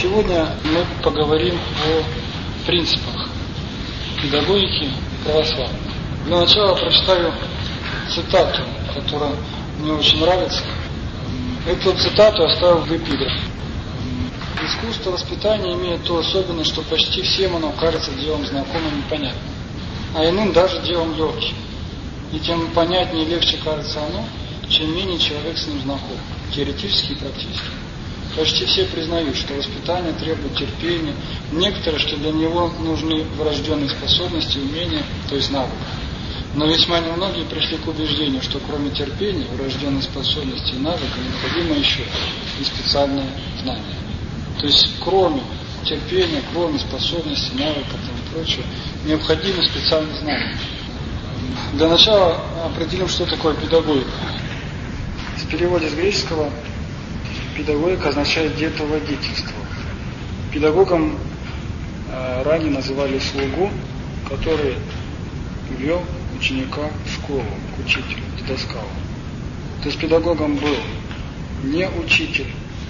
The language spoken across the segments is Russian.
Сегодня мы поговорим о принципах педагогики православной. Для начала прочитаю цитату, которая мне очень нравится. Эту цитату оставил в эпиграфе. Искусство воспитания имеет ту особенность, что почти всем оно кажется делом знакомым и понятным, а иным даже делом легким. И тем понятнее и легче кажется оно, чем менее человек с ним знаком, теоретически и практически. Почти все признают, что воспитание требует терпения, некоторые, что для него нужны врожденные способности, умения, то есть навыки. Но весьма немногие пришли к убеждению, что кроме терпения, врожденной способности и навыка необходимо еще и специальное знание. То есть кроме терпения, кроме способностей, навыков и прочего, необходимо специальное знание. Для начала определим, что такое педагогика. В переводе с греческого педагогика означает детоводительство. Педагогом ранее называли слугу, который вел ученика в школу, к учителю, к доскалу. То есть педагогом был не учитель,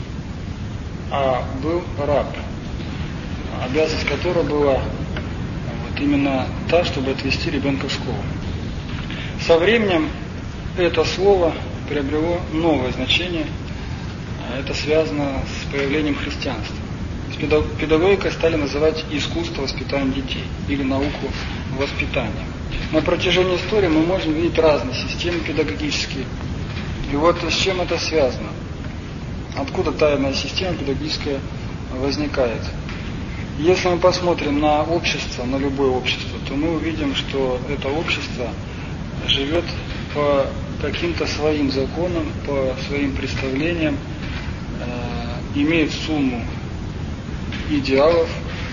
а был раб, обязанность которого была именно та, чтобы отвести ребенка в школу. Со временем это слово приобрело новое значение. Это связано с появлением христианства. Педагогикой стали называть искусство воспитания детей или науку воспитания. На протяжении истории мы можем видеть разные системы педагогические. И вот с чем это связано. Откуда тайная система педагогическая возникает. Если мы посмотрим на общество, на любое общество, то мы увидим, что это общество живет по каким-то своим законам, по своим представлениям, имеет сумму идеалов,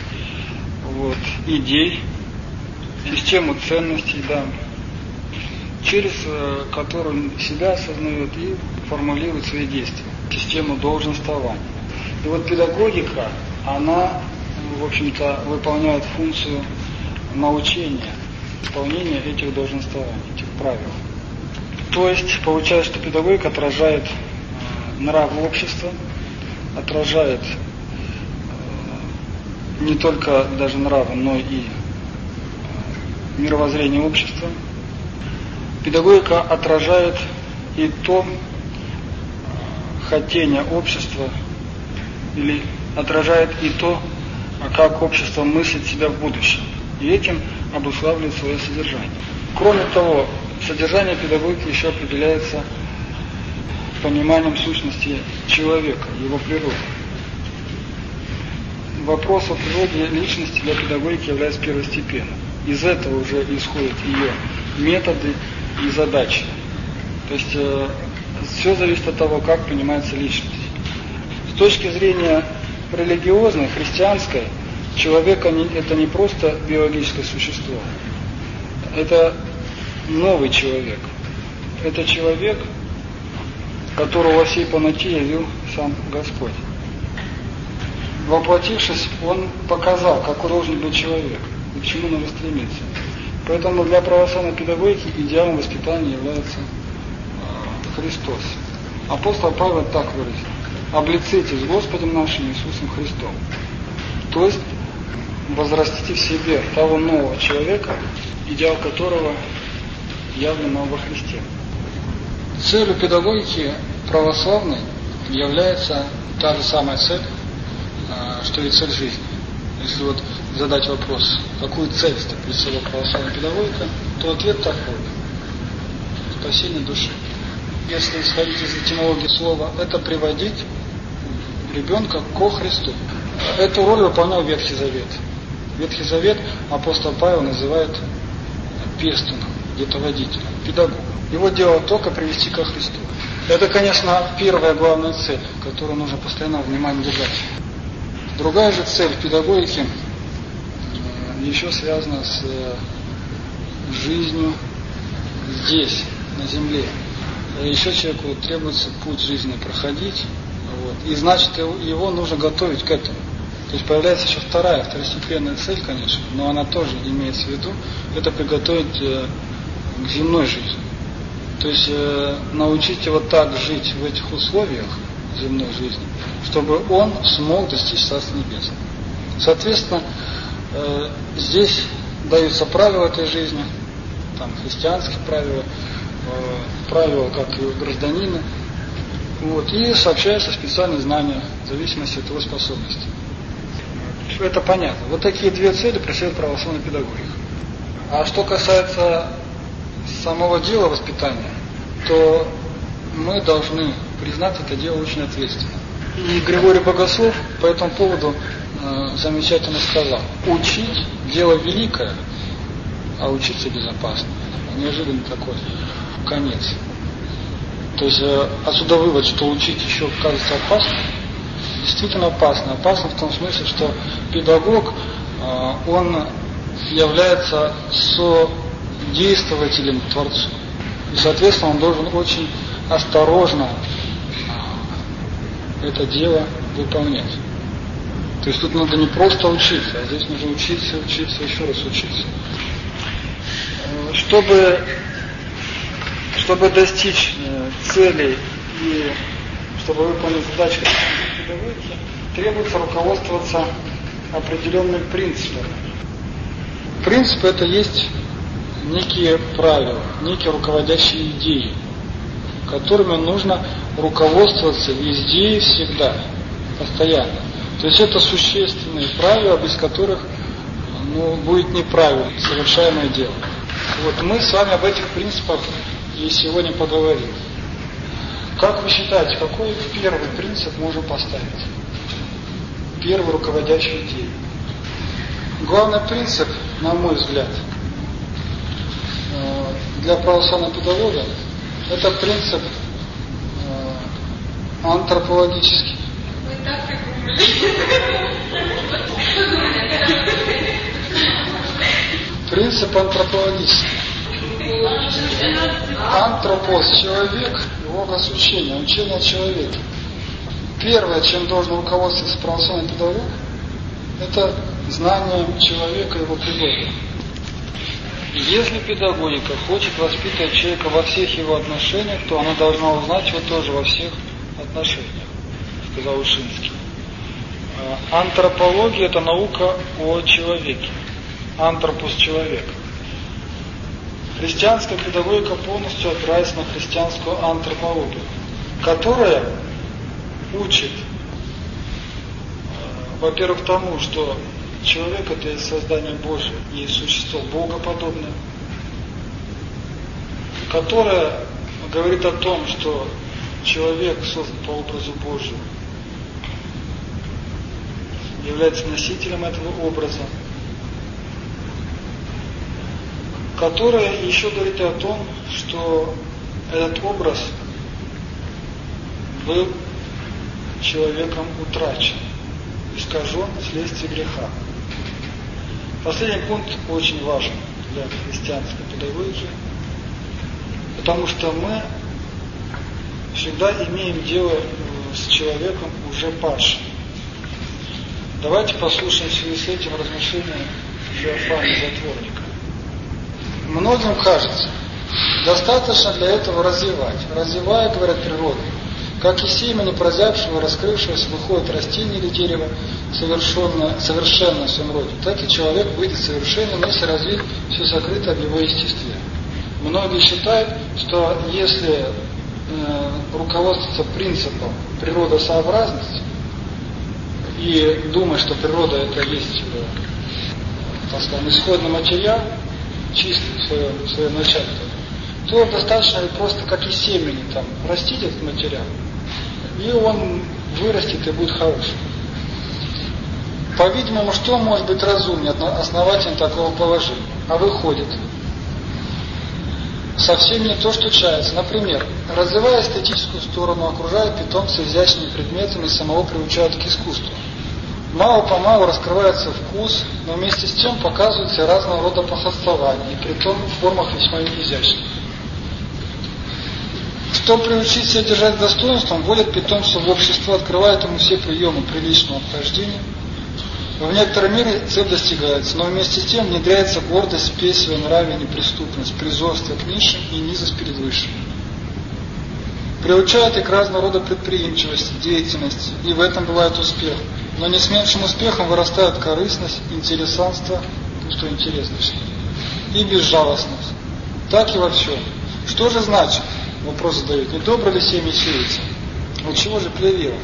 идей, систему ценностей, через которую себя осознает и формулирует свои действия, систему долженствования. И вот педагогика, она, в общем-то, выполняет функцию научения, исполнения этих долженствований, этих правил. То есть, получается, что педагогика отражает нравы общества, отражает не только даже нравы, но и мировоззрение общества. Педагогика отражает и то хотение общества, или отражает и то, как общество мыслит себя в будущем. И этим обуславливает свое содержание. Кроме того, содержание педагогики еще определяется пониманием сущности человека, его природы. Вопрос о природе личности для педагогики является первостепенным. Из этого уже исходят ее методы и задачи. То есть все зависит от того, как понимается личность. С точки зрения религиозной, христианской, человек это не просто биологическое существо. Это новый человек. Это человек, которого во всей полноте явил сам Господь. Воплотившись, Он показал, какой должен быть человек и к чему нужно стремиться. Поэтому для православной педагогики идеалом воспитания является Христос. Апостол Павел так выразил: «Облиците с Господом нашим Иисусом Христом». То есть возрастите в себе того нового человека, идеал которого явлен во Христе. Целью педагогики православной является та же самая цель, что и цель жизни. Если задать вопрос, какую цель ставит перед собой православная педагогика, то ответ такой: спасение души. Если исходить из этимологии слова, это приводить ребенка ко Христу. Эту роль выполнял Ветхий Завет. Ветхий Завет апостол Павел называет пестуном, детоводителем, педагогом. Его дело только привести ко Христу. Это, конечно, первая главная цель, которую нужно постоянно внимание держать. Другая же цель педагогики еще связана с жизнью здесь, на земле. Еще человеку требуется путь жизни проходить, и значит его нужно готовить к этому. То есть появляется еще второстепенная цель, конечно, но она тоже имеется в виду, это приготовить к земной жизни. То есть научить его так жить в этих условиях, земной жизни, чтобы он смог достичь Царства Небесного. Соответственно, здесь даются правила этой жизни, там христианские правила, правила как и у гражданина, вот, и сообщаются специальные знания в зависимости от его способностей. Это понятно. Вот такие две цели преследует православная педагогика. А что касается самого дела воспитания, то мы должны признать это дело очень ответственно. И Григорий Богослов по этому поводу замечательно сказал: учить дело великое, а учиться безопасно. Неожиданно такой конец. То есть отсюда вывод, что учить еще кажется опасно. Действительно опасно. Опасно в том смысле, что педагог, он является содействователем Творцу. И, соответственно, он должен очень осторожно это дело выполнять. То есть тут надо не просто учиться, а здесь нужно учиться, еще раз учиться. Чтобы достичь целей и чтобы выполнить задачи педагогики, требуется руководствоваться определенным принципом. Принцип — это есть некие правила, некие руководящие идеи, которыми нужно руководствоваться везде и всегда, постоянно. То есть это существенные правила, без которых будет неправильно совершаемое дело. Вот мы с вами об этих принципах и сегодня поговорим. Как вы считаете, какой первый принцип можно поставить? Первый руководящий идеей. Главный принцип, на мой взгляд, для православного педагога — это принцип антропологический. Принцип антропологический. Антропос — человек, и логос — учение, учение человека. Первое, чем должен руководствоваться православный педагог, это знание человека и его природы. Если педагогика хочет воспитывать человека во всех его отношениях, то она должна узнать его тоже во всех отношениях, сказал Вышинский. Антропология — это наука о человеке. Антропос — человек. Христианская педагогика полностью опирается на христианскую антропологию, которая учит, во-первых, тому, что человек — это создание Божие и существо богоподобное, которая говорит о том, что человек создан по образу Божию, является носителем этого образа, которая еще говорит о том, что этот образ был человеком утрачен, искажен вследствие греха. Последний пункт очень важен для христианской педагогики, потому что мы всегда имеем дело с человеком уже падшим. Давайте послушаем в связи с этим размышления Феофания Затворника. Многим кажется, достаточно для этого развивать. Развивая, говорят, природу. Как из семени прозябшего, раскрывшегося, выходит растение или дерево совершенно в своем роде, так и человек выйдет совершенным, если развить все сокрытое в его естестве. Многие считают, что если руководствоваться принципом природосообразности и думать, что природа это есть, так скажем, исходный материал, чистый в своем начале, то достаточно просто как из семени растить этот материал, и он вырастет и будет хорошим. По-видимому, что может быть разумнее основателем такого положения? А выходит совсем не то, что чается. Например, развивая эстетическую сторону, окружая питомца изящными предметами, самого приучают к искусству. Мало-помалу раскрывается вкус, но вместе с тем показываются разного рода похотствования, и притом в формах весьма изящных. Чтобы приучить себя держать достоинством, вводят питомца в общество, открывают ему все приемы приличного обхождения. В некоторой мере цель достигается, но вместе с тем внедряется гордость, спесь, своенравие, неприступность, презренство к низшим и низость перед высшим. Приучают и к разного рода предприимчивости, деятельности, и в этом бывает успех. Но не с меньшим успехом вырастает корыстность, интересанство, что интересно, и безжалостность. Так и во всем. Что же значит? Вопрос задают. Не добро ли семя сеется? От чего же плевело?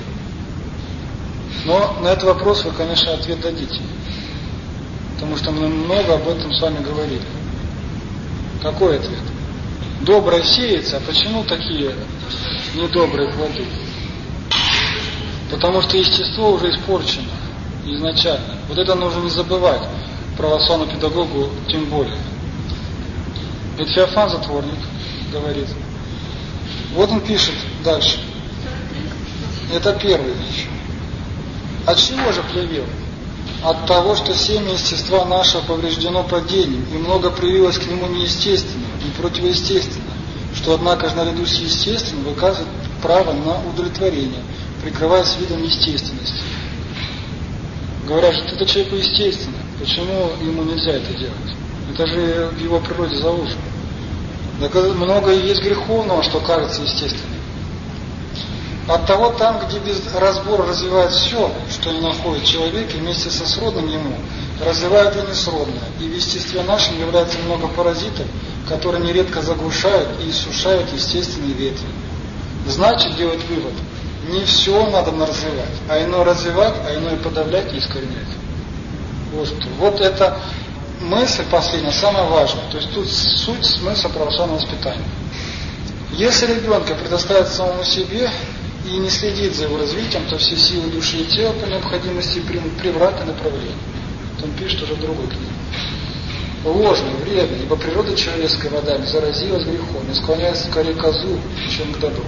Но на этот вопрос вы, конечно, ответ дадите. Потому что мы много об этом с вами говорили. Какой ответ? Доброе сеется, а почему такие недобрые плоды? Потому что естество уже испорчено изначально. Вот это нужно не забывать, православному педагогу тем более. Ведь Феофан Затворник говорит. Вот он пишет дальше. Это первый вещь. От чего же плевел? От того, что семя естества нашего повреждено падением, и много привилось к нему неестественного, не противоестественного, что, однако же, наряду с естественным выказывает право на удовлетворение, прикрываясь видом естественности. Говорят, что это человеку естественно, почему ему нельзя это делать? Это же в его природе заложено. Так много есть греховного, что кажется естественным. Оттого там, где без разбора развивает все, что не находит человек, и вместе со сродным ему развивает и несродное. И в естестве нашем является много паразитов, которые нередко заглушают и иссушают естественные ветви. Значит, делать вывод: не все надо развивать, а иное развивать, а иное подавлять и искоренять. Вот это мысль последняя, самая важная. То есть тут суть смысла православного воспитания. Если ребенка предоставить самому себе и не следит за его развитием, то все силы души и тела по необходимости примут превратное направление. Он пишет уже в другой книге. Ложный, вредный, ибо природа человеческая водами заразилась грехом и склоняется скорее к злу, чем к добру.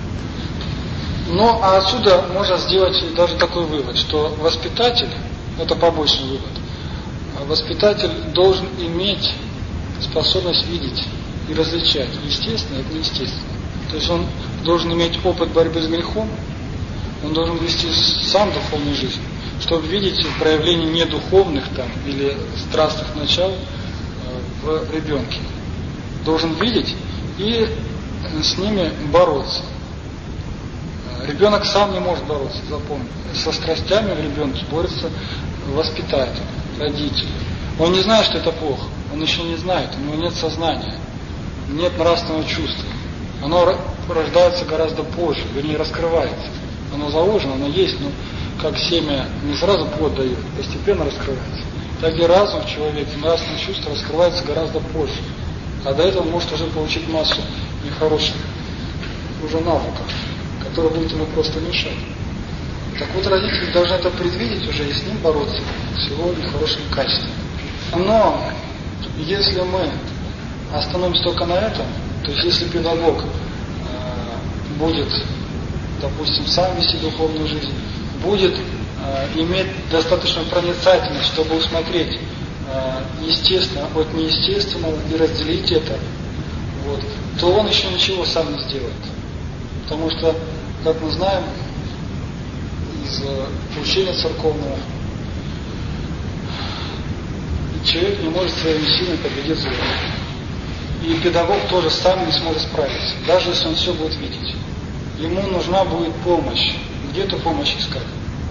Но а отсюда можно сделать даже такой вывод, что воспитатель, это побочный вывод, воспитатель должен иметь способность видеть и различать естественное от неестественного. То есть он должен иметь опыт борьбы с грехом, он должен вести сам духовную жизнь, чтобы видеть проявление недуховных там или страстных начал в ребенке. Должен видеть и с ними бороться. Ребенок сам не может бороться, запомни. Со страстями в ребенке борется воспитатель, родитель. Он не знает, что это плохо, он еще не знает, у него нет сознания, нет нравственного чувства. Оно рождается гораздо позже, вернее раскрывается. Оно заложено, оно есть, но как семя не сразу плод дает, постепенно раскрывается. Так и разум в человеке, нравственное чувство раскрывается гораздо позже. А до этого может уже получить массу нехороших уже навыков, которые будут ему просто мешать. Так вот, родители должны это предвидеть уже и с ним бороться, с его нехорошими качествами. Но если мы остановимся только на этом, то есть если педагог будет, допустим, сам вести духовную жизнь, будет иметь достаточную проницательность, чтобы усмотреть естественно от неестественного и разделить это, то он еще ничего сам не сделает. Потому что, как мы знаем из учения церковного, человек не может своими силами победить зло. И педагог тоже сам не сможет справиться, даже если он все будет видеть. Ему нужна будет помощь. Где эту помощь искать?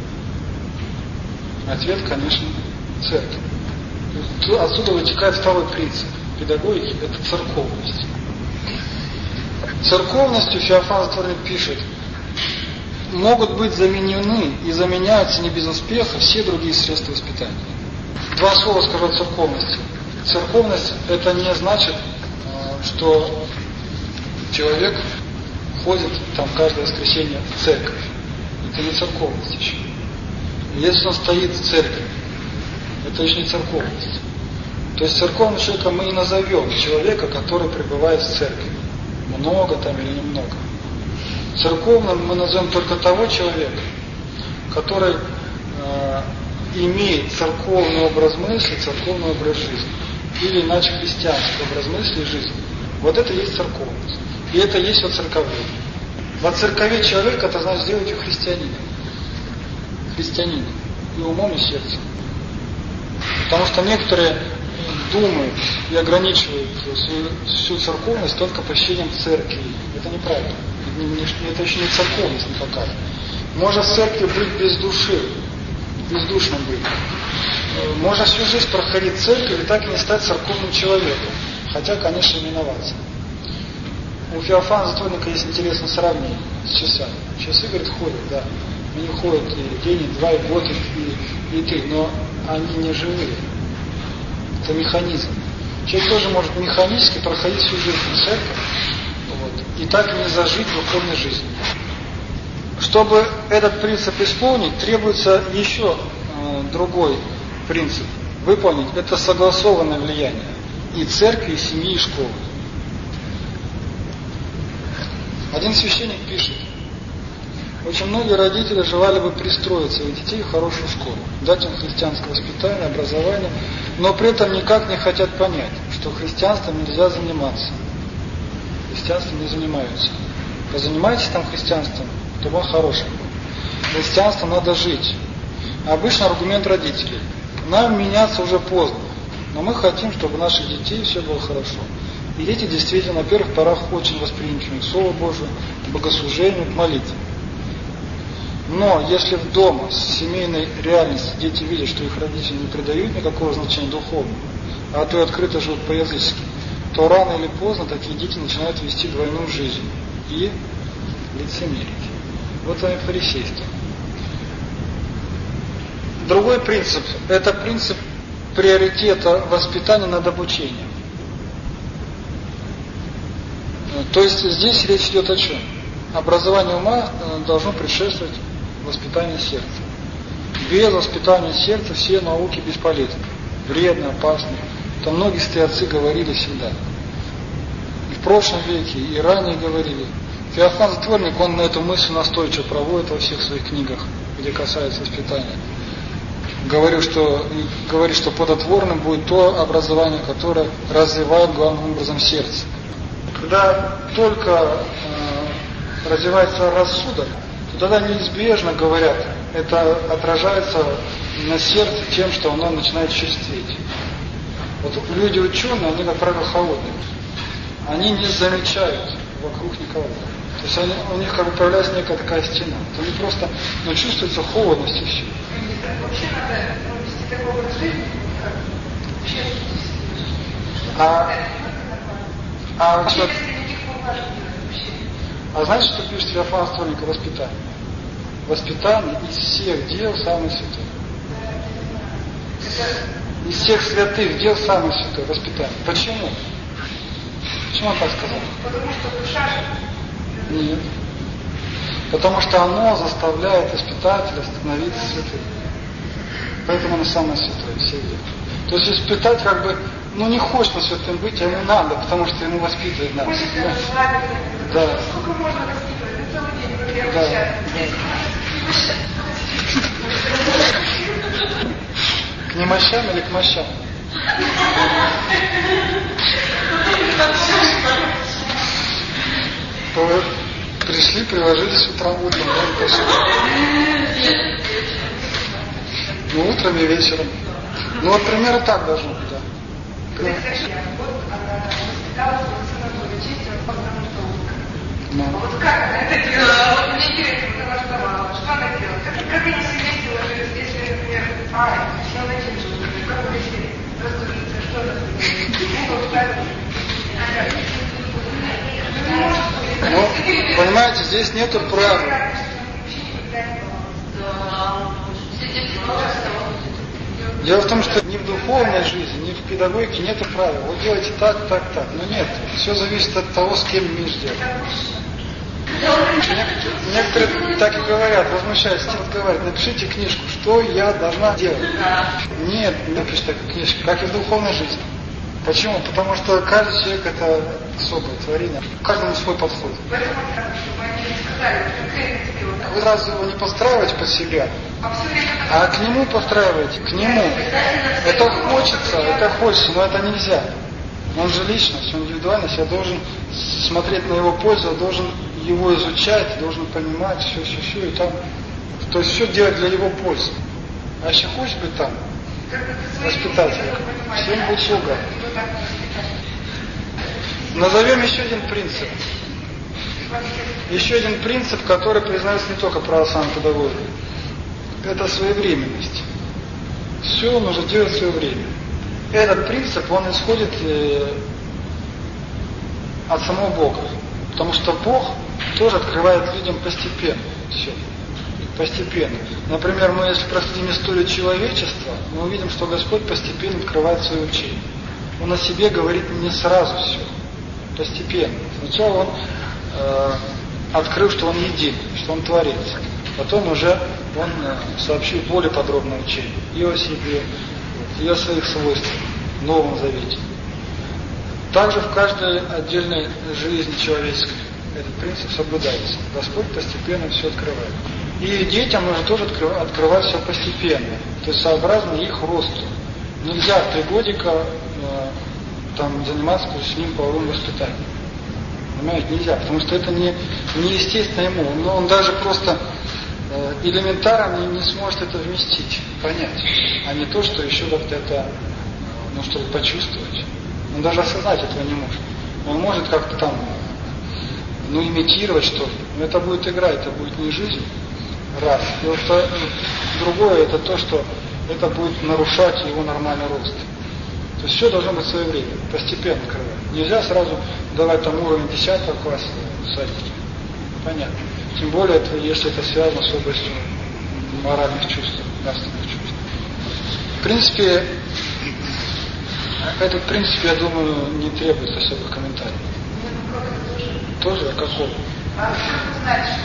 Ответ, конечно, церковь. Отсюда вытекает второй принцип педагогики – это церковность. Церковностью Феофан Затворник пишет: могут быть заменены и заменяются не без успеха все другие средства воспитания. Два слова скажу о церковности. Церковность – это не значит, что человек ходит там каждое воскресенье в церковь. Это не церковность еще. Если он стоит в церкви, это еще не церковность. То есть церковным человеком мы и назовем человека, который пребывает в церкви. Много там или немного. Церковным мы назовем только того человека, который имеет церковный образ мысли, церковный образ жизни. Или иначе христианский образ мысли и жизни. Вот это и есть церковность. И это и есть воцерковление. Воцерковить человека – это значит сделать его христианином. Христианином. И умом, и сердцем. Потому что некоторые думают и ограничивают всю церковность только посещением церкви. Это неправильно. это еще не церковность никакая. Можно в церкви быть без души, бездушным быть. Можно всю жизнь проходить в церковь и так и не стать церковным человеком. Хотя, конечно, именоваться. У Феофана Затворника есть интересное сравнение с часами. Часы, говорит, ходят, да. Они ходят и день, и два, и год, и три, но они не живые. Это механизм. Человек тоже может механически проходить всю жизнь в церковь, вот, и так и не зажить духовной жизнью. Чтобы этот принцип исполнить, требуется еще другой принцип. Выполнить это согласованное влияние и церкви, и семьи, и школы. Один священник пишет: очень многие родители желали бы пристроить своих детей в хорошую школу, дать им христианское воспитание, образование, но при этом никак не хотят понять, что христианством нельзя заниматься. Христианством не занимаются. Позанимайтесь там христианством, чтобы он хорошим был. Христианством надо жить. Обычно аргумент родителей: нам меняться уже поздно, но мы хотим, чтобы у наших детей все было хорошо. И дети действительно на первых порах очень восприимчивы к Слову Божию, к богослужению, к молитве. Но если в дома с семейной реальностью дети видят, что их родители не придают никакого значения духовному, а то и открыто живут по-язычески, то рано или поздно такие дети начинают вести двойную жизнь и лицемерить. Вот вам и фарисейство. Другой принцип – это принцип приоритета воспитания над обучением. То есть здесь речь идет о чем? Образование ума должно предшествовать воспитанию сердца. Без воспитания сердца все науки бесполезны, вредны, опасны. Это многие святые отцы говорили всегда. И в прошлом веке, и ранее говорили. Феофан Затворник, он на эту мысль настойчиво проводит во всех своих книгах, где касается воспитания. Говорит, что плодотворным будет то образование, которое развивает главным образом сердце. Когда только развивается рассудок, то тогда неизбежно, говорят, это отражается на сердце тем, что оно начинает черстветь. Вот люди ученые, они, как правило, холодные. Они не замечают вокруг никого. То есть у них как бы появляется некая такая стена. То они просто чувствуется холодность и все. Вообще надо вести такой образ жизни, как А знаете, что пишет Феофан Затворник о воспитании? Воспитание из всех дел самое святое. Из всех святых дел самое святое воспитание. Почему? Почему он так сказал? Потому что душа... Нет. Потому что оно заставляет воспитателя становиться святым. Поэтому оно самое святое всех дел. То есть воспитать как бы, не хочет он святым быть, а ему надо, потому что ему воспитывать надо. Да. Сколько можно воспитывать? На целый день, как я Да. К немощам или к мощам? Вы пришли, приложились утром, утром и вечером. Вот примерно так должно быть, да. Вот как она это делала? Вот мне интересно, потому что что она делала? Как они себя сделала, если, например, сел на тему, как она себе раздумится, что она сделала? Понимаете, здесь нету правил. Дело в том, что ни в духовной жизни, ни в педагогике нету правил. Вы делаете так, так, так. Но нет. Все зависит от того, с кем имеешь дело. Некоторые так и говорят, возмущаются, говорят, напишите книжку, что я должна делать. Нет, не напишите такую книжку, как и в духовной жизни. Почему? Потому что каждый человек это особое творение. Каждому свой подход. Вы сразу его не подстраиваете под себя, а к нему подстраиваете, к нему. Это хочется, но это нельзя. Он же личность, он индивидуальность, я должен смотреть на его пользу, я должен его изучать, должен понимать, все, и там. То есть все делать для его пользы. А если хочешь быть там, воспитателем, всем будет слуга. Назовем еще один принцип. Еще один принцип, который признается не только православной педагогикой, это своевременность. Все нужно делать в свое время. Этот принцип, он исходит от самого Бога. Потому что Бог тоже открывает людям постепенно. Все. Постепенно. Например, мы если проследим историю человечества, мы увидим, что Господь постепенно открывает свое учение. Он о себе говорит не сразу все. Постепенно. Сначала Он открыл, что Он един, что Он Творец. Потом уже Он сообщил более подробное учение. И о себе, и о своих свойствах в Новом Завете. Также в каждой отдельной жизни человеческой этот принцип соблюдается. Господь постепенно все открывает. И детям нужно тоже открывать все постепенно. То есть сообразно их росту. Нельзя в 3 годика заниматься с ним половым воспитанием. Понимаете, нельзя, потому что это не естественно ему. Но он даже просто элементарно не сможет это вместить, понять. А не то, что еще как-то это, чтобы почувствовать. Он даже осознать этого не может. Он может как-то имитировать что-то. Но это будет игра, это будет не жизнь. Раз. И вот другое, это то, что это будет нарушать его нормальный рост. То есть все должно быть в свое время, постепенно открывать. Нельзя сразу давать уровень 10 класса садики. Понятно. Тем более, если это связано с областью моральных чувств, нравственных чувств. В принципе, этот принцип, я думаю, не требует особых комментариев. Тоже? А какого? А как узнать, что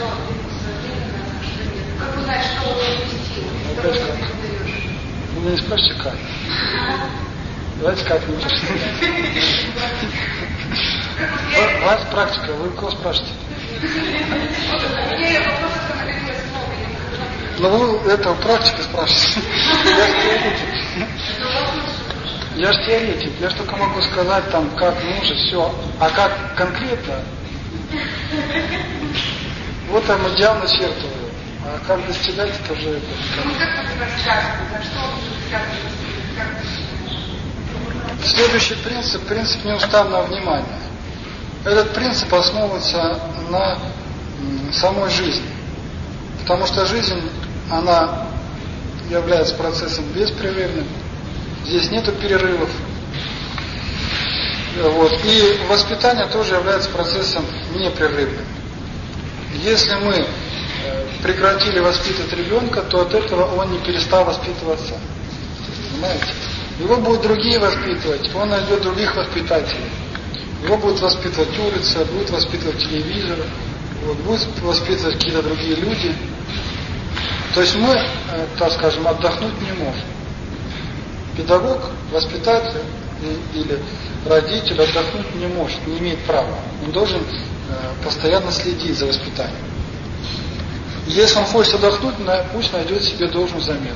как узнать, что он допустил? Опять как? Вы меня не спрашивайте как. Давайте как-нибудь. Вас практика, вы кого спрашиваете? Ну вы этого практика спрашиваете. Я же теоретик. Я же только могу сказать как нужно, все. А как конкретно? Вот идеал начертываю. А как достигать, это уже это. Следующий принцип неустанного внимания. Этот принцип основывается на самой жизни. Потому что жизнь, она является процессом беспрерывным. Здесь нету перерывов. И воспитание тоже является процессом непрерывным. Если мы прекратили воспитывать ребенка, то от этого он не перестал воспитываться. Понимаете? Его будут другие воспитывать, он найдет других воспитателей. Его будут воспитывать улица, будут воспитывать телевизор, будут воспитывать какие-то другие люди. То есть мы, так скажем, отдохнуть не можем. Педагог, воспитатель или родитель отдохнуть не может, не имеет права. Он должен постоянно следить за воспитанием. Если он хочет отдохнуть, пусть найдет себе должную замену.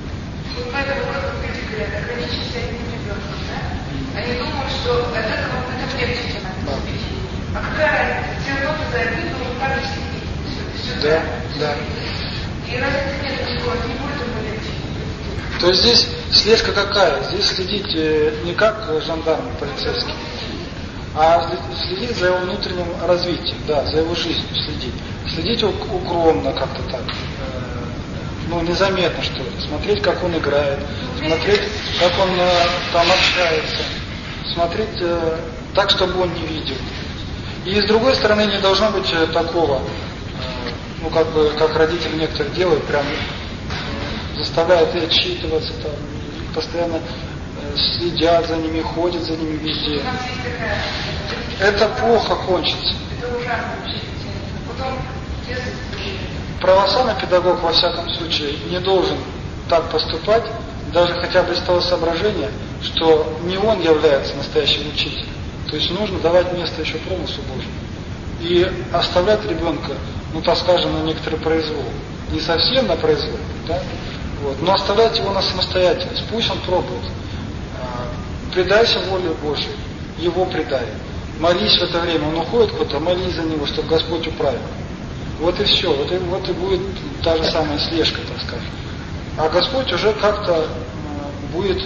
Они думают, что от этого будет легче. А какая разница? Все равно за это должен каждый следить. Да. И разницы нет никакой, не будет ему легче. То есть здесь слежка какая? Здесь следить не как жандарм полицейский, а следить за его внутренним развитием, за его жизнью следить. Следить укромно как-то так, незаметно что ли. Смотреть, как он играет, смотреть, как он общается, смотреть так, чтобы он не видел. И с другой стороны не должно быть такого, как родители некоторые делают, прям заставляют их отчитываться, постоянно следят за ними, ходят за ними везде. Это плохо кончится. Это ужасно. Потом, православный педагог, во всяком случае, не должен так поступать, даже хотя бы из того соображения, что не он является настоящим учителем. То есть нужно давать место еще промыслу Божьему. И оставлять ребенка, так скажем, на некоторый произвол. Не совсем на произвол, но оставлять его на самостоятельность. Пусть он пробует. Предайся воле Божьей, его предай. Молись в это время, он уходит куда-то, молись за него, чтобы Господь управил. Вот и все, вот и будет та же самая слежка, так скажем. А Господь уже как-то будет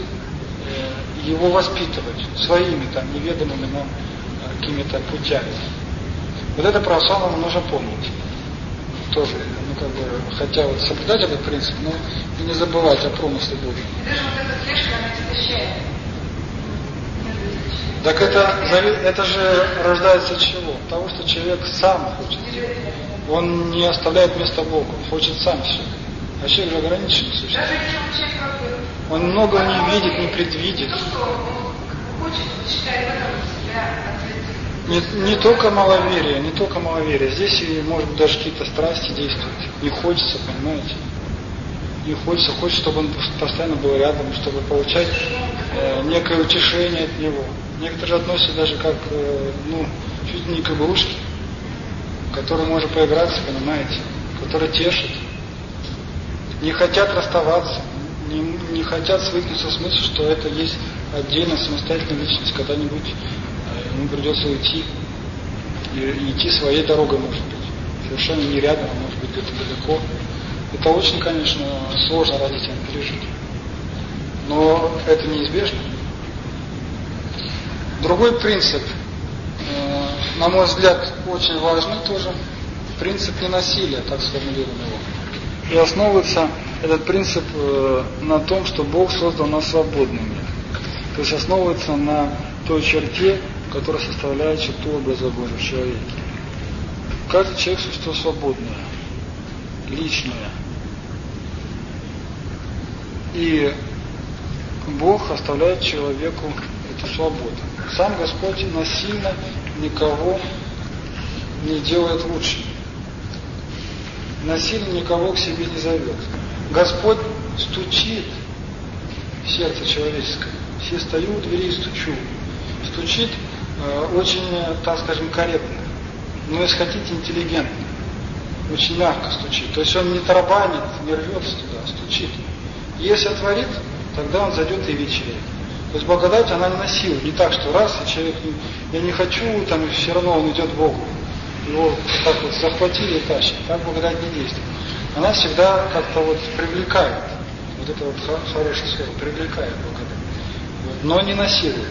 его воспитывать своими неведомыми нам какими-то путями. Вот это православному нужно помнить. Тоже, хотя вот соблюдать этот принцип, но и не забывать о промысле Божьем. Даже вот эта слежка, она истощает. Так это же рождается от чего? От того, что человек сам хочет. Он не оставляет места Богу, он хочет сам все. А человек же ограничен существует. Даже если человек он много не видит, не предвидит. То, что он хочет, считает в этом себя. Не только маловерие. Здесь и, может быть, даже какие-то страсти действуют. Не хочется, понимаете? Не хочется, чтобы он постоянно был рядом, чтобы получать некое утешение от него. Некоторые же относятся даже как, чуть не к игрушке, которой можно поиграться, понимаете? Который тешит. Не хотят расставаться, не хотят свыкнуться с мыслью, что это есть отдельно самостоятельная личность. Когда-нибудь ему придется уйти, и идти своей дорогой, может быть. Совершенно не рядом, а может быть где-то далеко. Это очень, конечно, сложно родителям пережить. Но это неизбежно. Другой принцип, на мой взгляд, очень важный тоже, принцип ненасилия, так сформулируем его. И основывается этот принцип на том, что Бог создал нас свободными. То есть основывается на той черте, которая составляет черту образа Божьего в человеке. Каждый человек существо свободное, личное. И Бог оставляет человеку эту свободу. Сам Господь насильно никого не делает лучше. Насильно никого к себе не зовет. Господь стучит в сердце человеческое. Все стою у двери и стучу. Стучит очень, так скажем, корректно. Но если хотите, интеллигентно. Очень мягко стучит. То есть он не тарабанит, не рвется туда, стучит. Если отворит, тогда он зайдет и вечеряет. То есть благодать, она не насилует. Не так, что раз, и человек, я не хочу, и все равно он идет к Богу. Его так вот захватили и тащат. Так благодать не действует. Она всегда как-то вот привлекает. Вот это вот хорошее слово, привлекает благодать. Вот, но не насилует.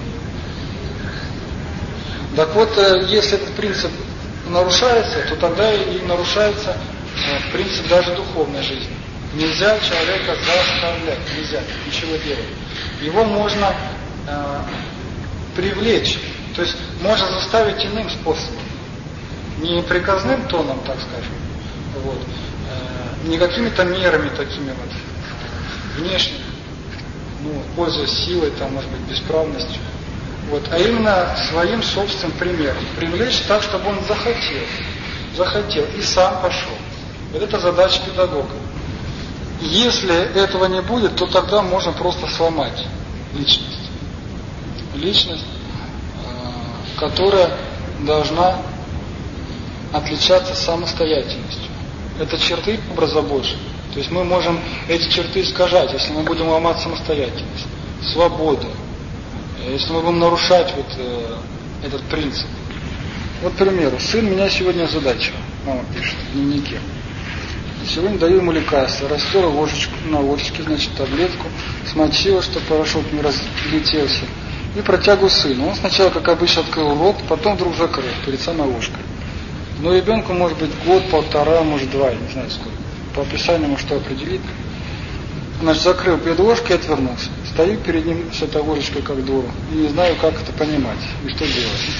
Так вот, если этот принцип нарушается, то тогда и нарушается принцип даже духовной жизни. Нельзя человека заставлять, нельзя ничего делать. Его можно привлечь, то есть можно заставить иным способом. Не приказным тоном, так скажем, вот, не какими-то мерами такими вот внешними, пользуясь силой, там, может быть, бесправностью, вот, а именно своим собственным примером. Привлечь так, чтобы он захотел и сам пошел. Вот это задача педагога. Если этого не будет, то тогда можно просто сломать личность. Личность, которая должна отличаться самостоятельностью. Это черты образа Божьего. То есть мы можем эти черты искажать, если мы будем ломать самостоятельность, свободу, если мы будем нарушать вот этот принцип. Вот, к примеру, сын меня сегодня озадачил, мама пишет в дневнике. Сегодня даю ему лекарство, растер ложечку, на ложечке, значит, таблетку, смочила, чтобы порошок не разлетелся, и протягиваю сыну. Он сначала, как обычно, открыл рот, потом вдруг закрыл перед самой ложкой. Но ребенку может быть год, полтора, может 2, не знаю сколько. По описанию может что определить. Значит, закрыл перед ложкой и отвернулся. Стою перед ним с этой ложечкой как дура. И не знаю, как это понимать и что делать.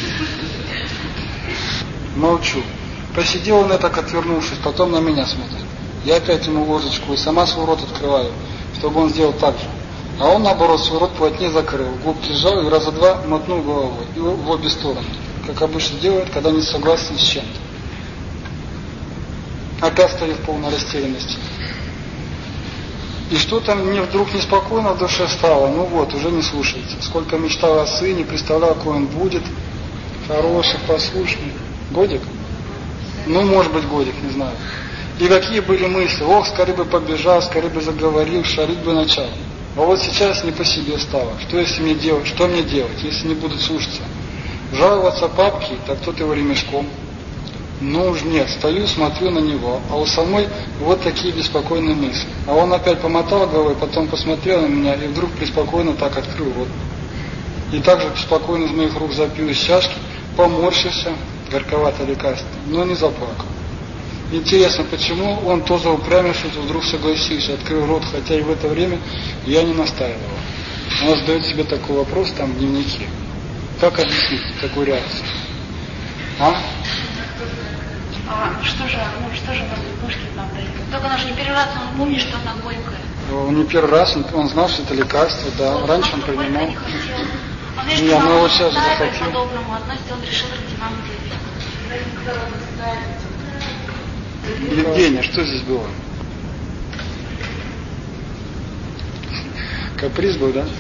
Молчу. Посидел он так, отвернувшись, потом на меня смотрит. Я опять ему ложечку и сама свой рот открываю, чтобы он сделал так же. А он, наоборот, свой рот плотнее закрыл, губки сжал и раза 2 мотнул головой. И в обе стороны. Как обычно делают, когда не согласны с чем-то. Опять стою в полной растерянности. И что-то мне вдруг неспокойно в душе стало. Уже не слушается. Сколько мечтал о сыне, представлял, какой он будет. Хороший, послушный. Годик? Может быть, годик, не знаю. И какие были мысли. Скорее бы побежал, скорее бы заговорил, шарить бы начал. А вот сейчас не по себе стало. Что мне делать, если не будут слушаться? Жаловаться папке, так тот его ремешком. Нет, стою, смотрю на него, а у самой вот такие беспокойные мысли. А он опять помотал головой, потом посмотрел на меня и вдруг преспокойно так открыл рот. И также спокойно из моих рук запил из чашки, поморщился, горьковатое лекарство, но не заплакал. Интересно, почему он тоже упрямился, вдруг согласился, открыл рот, хотя и в это время я не настаивал. Он задает себе такой вопрос там в дневнике. Как объяснить такую реакцию? Что же нам мышки нам дают? Только она же не первый раз, он помнит, что она горькая. Он не первый раз, он знал, что это лекарство, да. Раньше он принимал. Он Я его сейчас же захотел. По-доброму относится, он решил ради мамы делать. Евгения, что здесь было? Каприз был, да?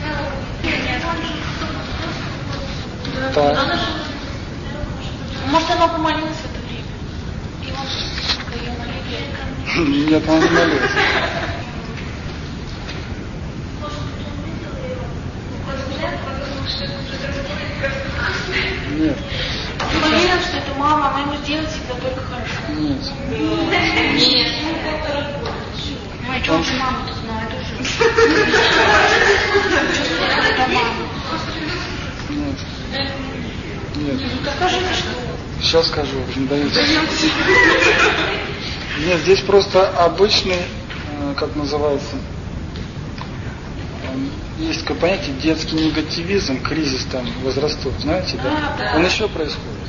Так. Может, она помолилась в это время? И он ее молитве. Нет, он не молился. Нет. Он уверен, что это мама, она ему сделает всегда только хорошо. Нет. Нет. Ну, а что он же маму-то знает уже? Это мама. Нет. Нет. Скажите, что? Сейчас скажу, не даете. Нет, здесь просто обычный, как называется, есть такое понятие детский негативизм, кризис там возрастов, знаете, да? Он еще происходит.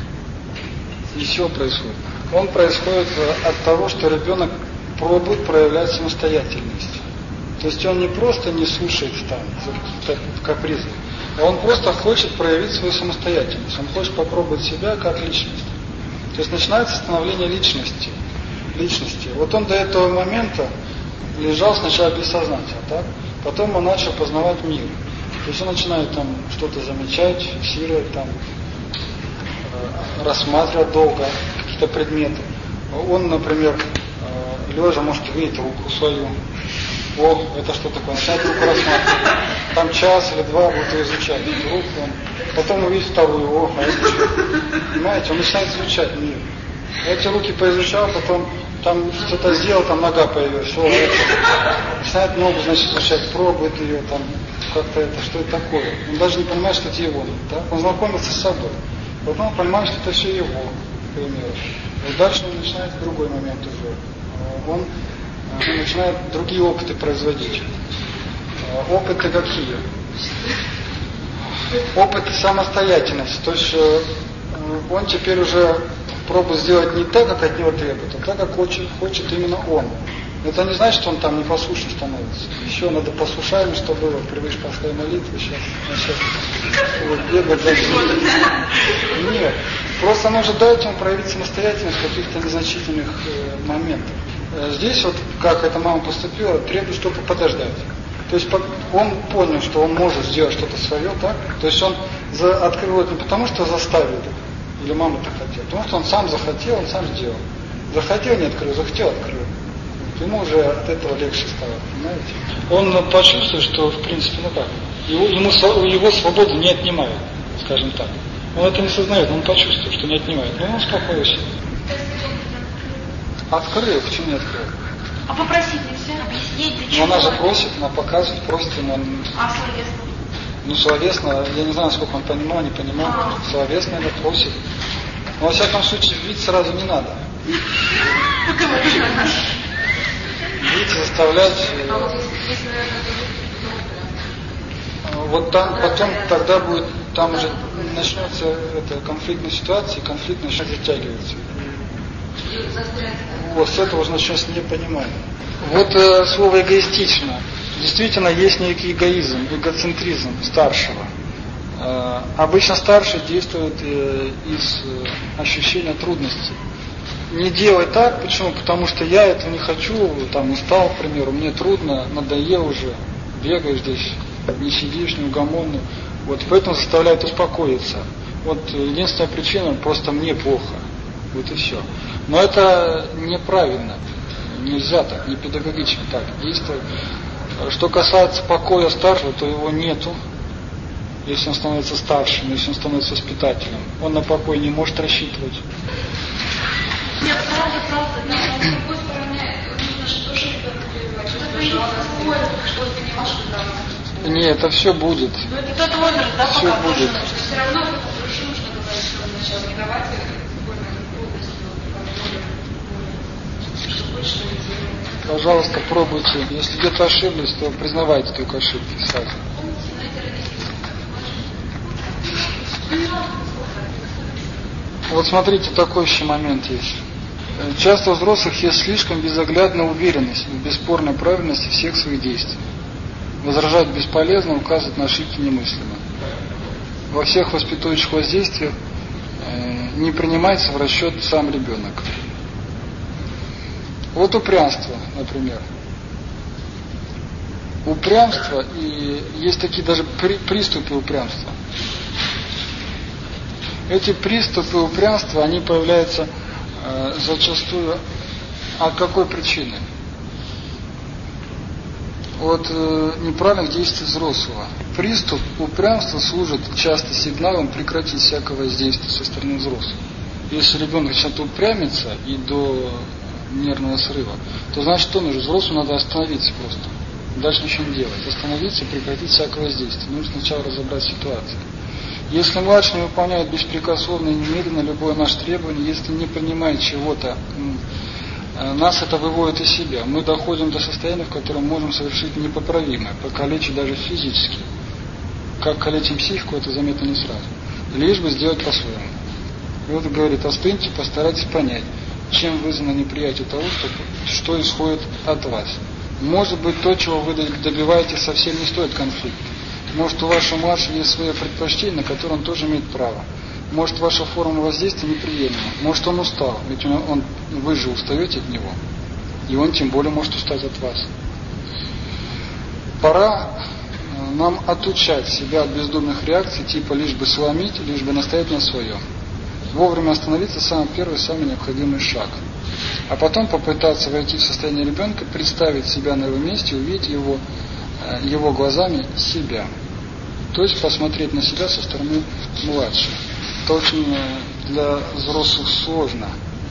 Он происходит от того, что ребенок пробует проявлять самостоятельность. То есть он не просто не слушает там капризы, а он просто хочет проявить свою самостоятельность. Он хочет попробовать себя как личность. То есть начинается становление личности. Вот он до этого момента лежал сначала бессознательно, так? Потом он начал познавать мир. То есть он начинает там что-то замечать, фиксировать, там, рассматривать долго какие-то предметы. Он, например, лежа может увидеть руку свою. О, это что такое? Начинает руку рассматривать. Там час или два будет изучать эту руку. Потом увидит вторую. О, а это что? Понимаете, он начинает изучать мир. Эти руки поизучал, потом там что-то сделал, там нога появилась. О, это. Начинает ногу, значит, изучать, пробует ее, там, как-то это, что это такое. Он даже не понимает, что это его. Да? Он знакомится с собой. Потом он понимает, что это все его, к примеру. И дальше он начинает в другой момент уже. Он начинает другие опыты производить. Опыты какие? Опыты самостоятельности. То есть он теперь уже пробует сделать не так, как от него требует, а так, как хочет именно он. Это не значит, что он там непослушен становится. Еще надо послушаем, что было при вышпасской молитве. Сейчас вот, бегать за ним. Нет. Просто нужно дать ему проявить самостоятельность в каких-то незначительных моментах. Здесь вот, как эта мама поступила, требует только подождать. То есть он понял, что он может сделать что-то свое, так? То есть он открыл это не потому, что заставил, или мама так хотела, потому что он сам захотел, он сам сделал. Захотел, не открыл, захотел, открыл. Ему уже от этого легче стало, понимаете? Он почувствует, что в принципе, его свободу не отнимают, скажем так. Он это не сознает, но он почувствует, что не отнимает. Но он успокоился. Открыл, почему не открыл? А попросить нельзя? Объяснить, для чего? Но она же просит, она показывает, просит ему. А словесно? Ну, словесно, я не знаю, сколько он понимал, не понимал. Словесно она просит. Но, во всяком случае, бить сразу не надо. Бить, заставлять. Вот там, потом, тогда будет, там уже начнется эта конфликтная ситуация, и конфликт начнет затягиваться. Вот с этого уже начнется непонимание. Вот слово эгоистично. Действительно, есть некий эгоизм, эгоцентризм старшего. Обычно старший действует из ощущения трудностей. Не делай так, почему? Потому что я этого не хочу, там устал, к примеру, мне трудно, надоел уже, бегаешь здесь, не сидишь, неугомонный. Вот поэтому заставляет успокоиться. Вот единственная причина, просто мне плохо. Вот и все. Но это неправильно. Нельзя так, не педагогично так действовать. Что касается покоя старшего, то его нету. Если он становится старшим, если он становится воспитателем, он на покой не может рассчитывать. Нет, правда, но с другой стороны, нужно же тоже ребенка прививать, чтобы что понимал, что да. Нет, это все будет. Но это тот возраст, да, все пока будет. все равно нужно говорить, что он сначала не давать спокойно трудности, чтобы больше не делать. Пожалуйста, пробуйте. Если где-то ошиблись, то признавайте только ошибки сразу. Вот смотрите, такой еще момент есть. Часто у взрослых есть слишком безоглядная уверенность в бесспорной правильности всех своих действий. Возражать бесполезно, указывать на ошибки немыслимо. Во всех воспитующих воздействиях не принимается в расчет сам ребенок. Вот упрямство, например. Упрямство, и есть такие даже приступы упрямства. Эти приступы упрямства, они появляются зачастую от какой причины? От неправильных действий взрослого. Приступ упрямства служит часто сигналом прекратить всякое воздействие со стороны взрослых. Если ребенок начинает упрямиться и до нервного срыва, то значит, что нужно? Взрослому надо остановиться просто. Дальше ничего не делать. Остановиться и прекратить всякое воздействие. Нужно сначала разобрать ситуацию. Если младший не выполняет беспрекословно и немедленно любое наше требование, если не принимает чего-то, нас это выводит из себя. Мы доходим до состояния, в котором можем совершить непоправимое, покалечить даже физически. Как калечим психику, это заметно не сразу. Лишь бы сделать по-своему. И вот говорит, остыньте, постарайтесь понять, чем вызвано неприятие того, что исходит от вас. Может быть, то, чего вы добиваетесь, совсем не стоит конфликта. Может, у вашего младшего есть свое предпочтение, на которое он тоже имеет право. Может, ваша форма воздействия неприемлема. Может, он устал, ведь вы же устаете от него. И он тем более может устать от вас. Пора нам отучать себя от бездумных реакций, типа лишь бы сломить, лишь бы настоять на своем. Вовремя остановиться – самый первый, самый необходимый шаг. А потом попытаться войти в состояние ребенка, представить себя на его месте, увидеть его глазами себя. То есть посмотреть на себя со стороны младших. Это очень для взрослых сложно.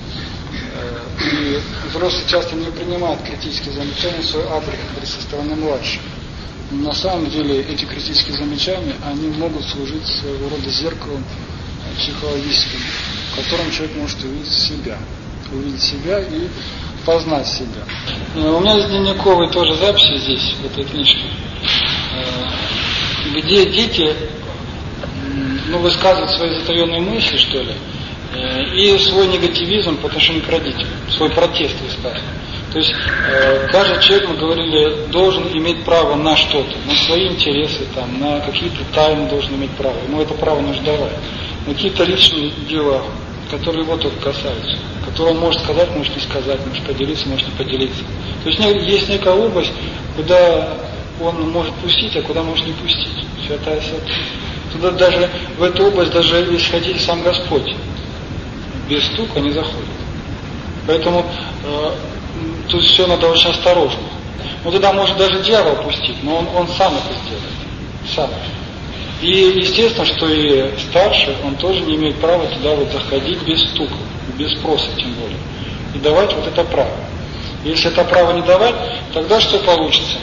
И взрослые часто не принимают критические замечания в свой адрес со стороны младших. Но на самом деле эти критические замечания, они могут служить своего рода зеркалом психологическим, в котором человек может увидеть себя и познать себя. У меня есть дневниковые тоже записи здесь, в этой книжке, где дети высказывают свои затаенные мысли, что ли, и свой негативизм по отношению к родителям, свой протест высказывают. То есть каждый человек, мы говорили, должен иметь право на что-то, на свои интересы, на какие-то тайны должен иметь право. Ему это право нужно давать. На какие-то личные дела, которые его только касаются, которые он может сказать, может не сказать, может поделиться, может не поделиться. То есть есть некая область, куда он может пустить, а куда может не пустить. Святая святая. Туда даже, в эту область, даже если хотите, сам Господь без стука не заходит. Поэтому тут все надо очень осторожно. Туда может даже дьявол пустить, но он сам это сделает. Сам. И естественно, что и старший, он тоже не имеет права туда заходить без стука, без спроса тем более. И давать это право. Если это право не давать, тогда что получится?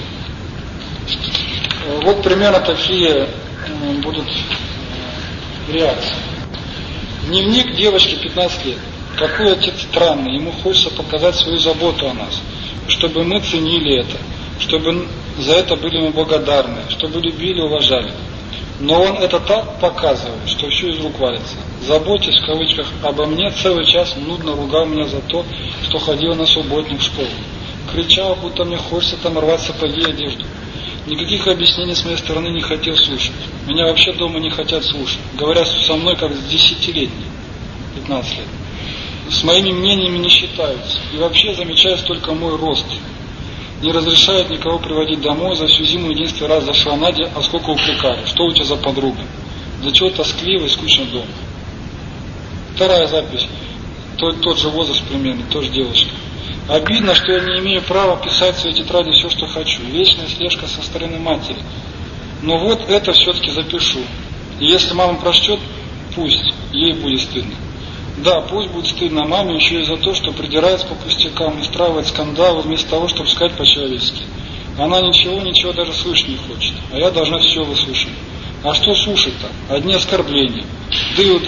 Вот примерно такие будут реакции. Дневник девочки 15 лет. Какой отец странный, ему хочется показать свою заботу о нас, чтобы мы ценили это, чтобы за это были ему благодарны, чтобы любили, уважали. Но он это так показывает, что все из рук валится. Заботясь, в кавычках, обо мне, целый час нудно ругал меня за то, что ходил на субботник в школу. Кричал, будто мне хочется рвать сапоги и одежду. Никаких объяснений с моей стороны не хотел слушать. Меня вообще дома не хотят слушать. Говорят со мной как с 10-летней, 15 лет. С моими мнениями не считаются. И вообще замечают только мой рост. Не разрешают никого приводить домой. За всю зиму единственный раз зашла Надя, а сколько упрекали. Что у тебя за подруга? Для чего тоскливо и скучно дома? Вторая запись. Тот же возраст примерно, тоже девочка. Обидно, что я не имею права писать в своей тетради все, что хочу. Вечная слежка со стороны матери. Но вот это все-таки запишу. И если мама прочтет, пусть, ей будет стыдно. Да, пусть будет стыдно маме еще и за то, что придирается по пустякам, устраивает скандалы вместо того, чтобы сказать по-человечески. Она ничего даже слышать не хочет, а я должна все выслушать. А что слушать-то? Одни оскорбления. Дылда,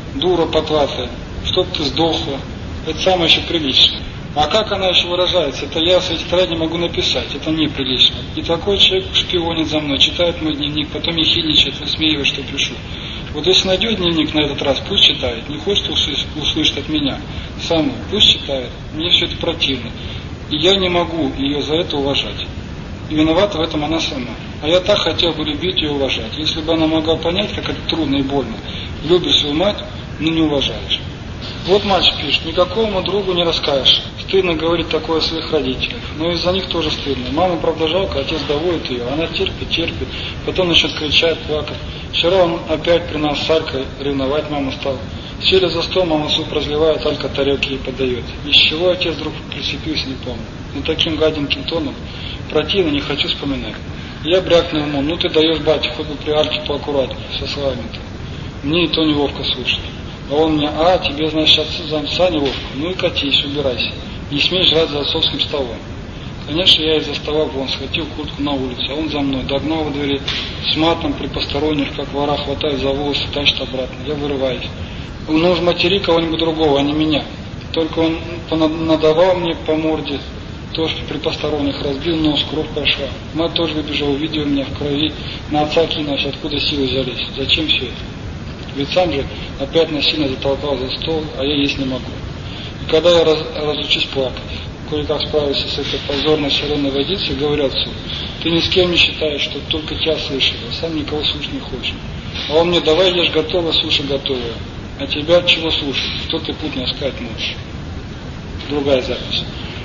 дура потлатая, чтоб ты сдохла. Это самое еще приличное. А как она еще выражается? Это я в своей тетради могу написать, это неприлично. И такой человек шпионит за мной, читает мой дневник, потом ехидничает, высмеивает, что пишу. Вот если найдет дневник на этот раз, пусть читает. Не хочет услышать от меня саму, пусть читает. Мне все это противно. И я не могу ее за это уважать. И виновата в этом она сама. А я так хотел бы любить и уважать. Если бы она могла понять, как это трудно и больно. Любишь свою мать, но не уважаешь. Вот мальчик пишет, никакому другу не расскажешь. Стыдно говорить такое о своих родителях. Но из-за них тоже стыдно. Мама, правда, жалко, отец доводит ее. Она терпит. Потом начнет кричать, плакать. Вчера он опять при нас с Алькой ревновать маму стал. Сели за стол, мама суп разливает, Алька тарелки ей подает. Из чего отец вдруг прицепился, не помню. Но таким гаденьким тоном противно, не хочу вспоминать. Я брякнул ему, ну ты даешь, батя, хоть бы при Альке поаккуратнее, со словами-то. Мне и то неловко слушать. А он мне, тебе, значит, отца неловко. Ну и катись, убирайся. Не смей жрать за отцовским столом. Конечно, я из-за стола вон схватил куртку на улице, а он за мной догнал во дворе, с матом при посторонних, как вора, хватает за волосы, тащит обратно. Я вырываюсь. Нужно матери кого-нибудь другого, а не меня. Только он надавал мне по морде, тоже при посторонних разбил нос, кровь пошла. Мать тоже выбежала, увидела меня в крови, на отца кинулась, откуда силы взялись. Зачем все это? Ведь сам же опять насильно затолкал за стол, а я есть не могу. И когда я разучусь плакать, кое-как справился с этой позорной соленой водицей, говорю отцу, ты ни с кем не считаешь, что только тебя слышали, а сам никого слушать не хочешь. А он мне, давай ешь готово, слушай готовое. А тебя от чего слушать? Кто ты путно сказать можешь? Другая запись.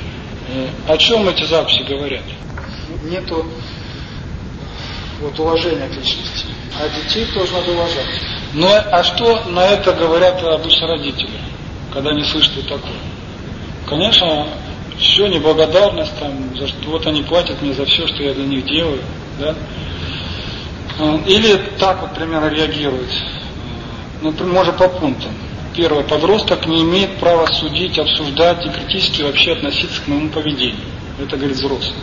О чем эти записи говорят? Нету уважения к личности. А детей тоже надо уважать. Но а что на это говорят обычно родители, когда не слышат вот такое? Конечно, все, неблагодарность, за что вот они платят мне за все, что я для них делаю. Да? Или так вот примерно реагируют. Например, может по пунктам. Первое. Подросток не имеет права судить, обсуждать и критически вообще относиться к моему поведению. Это говорит взрослый.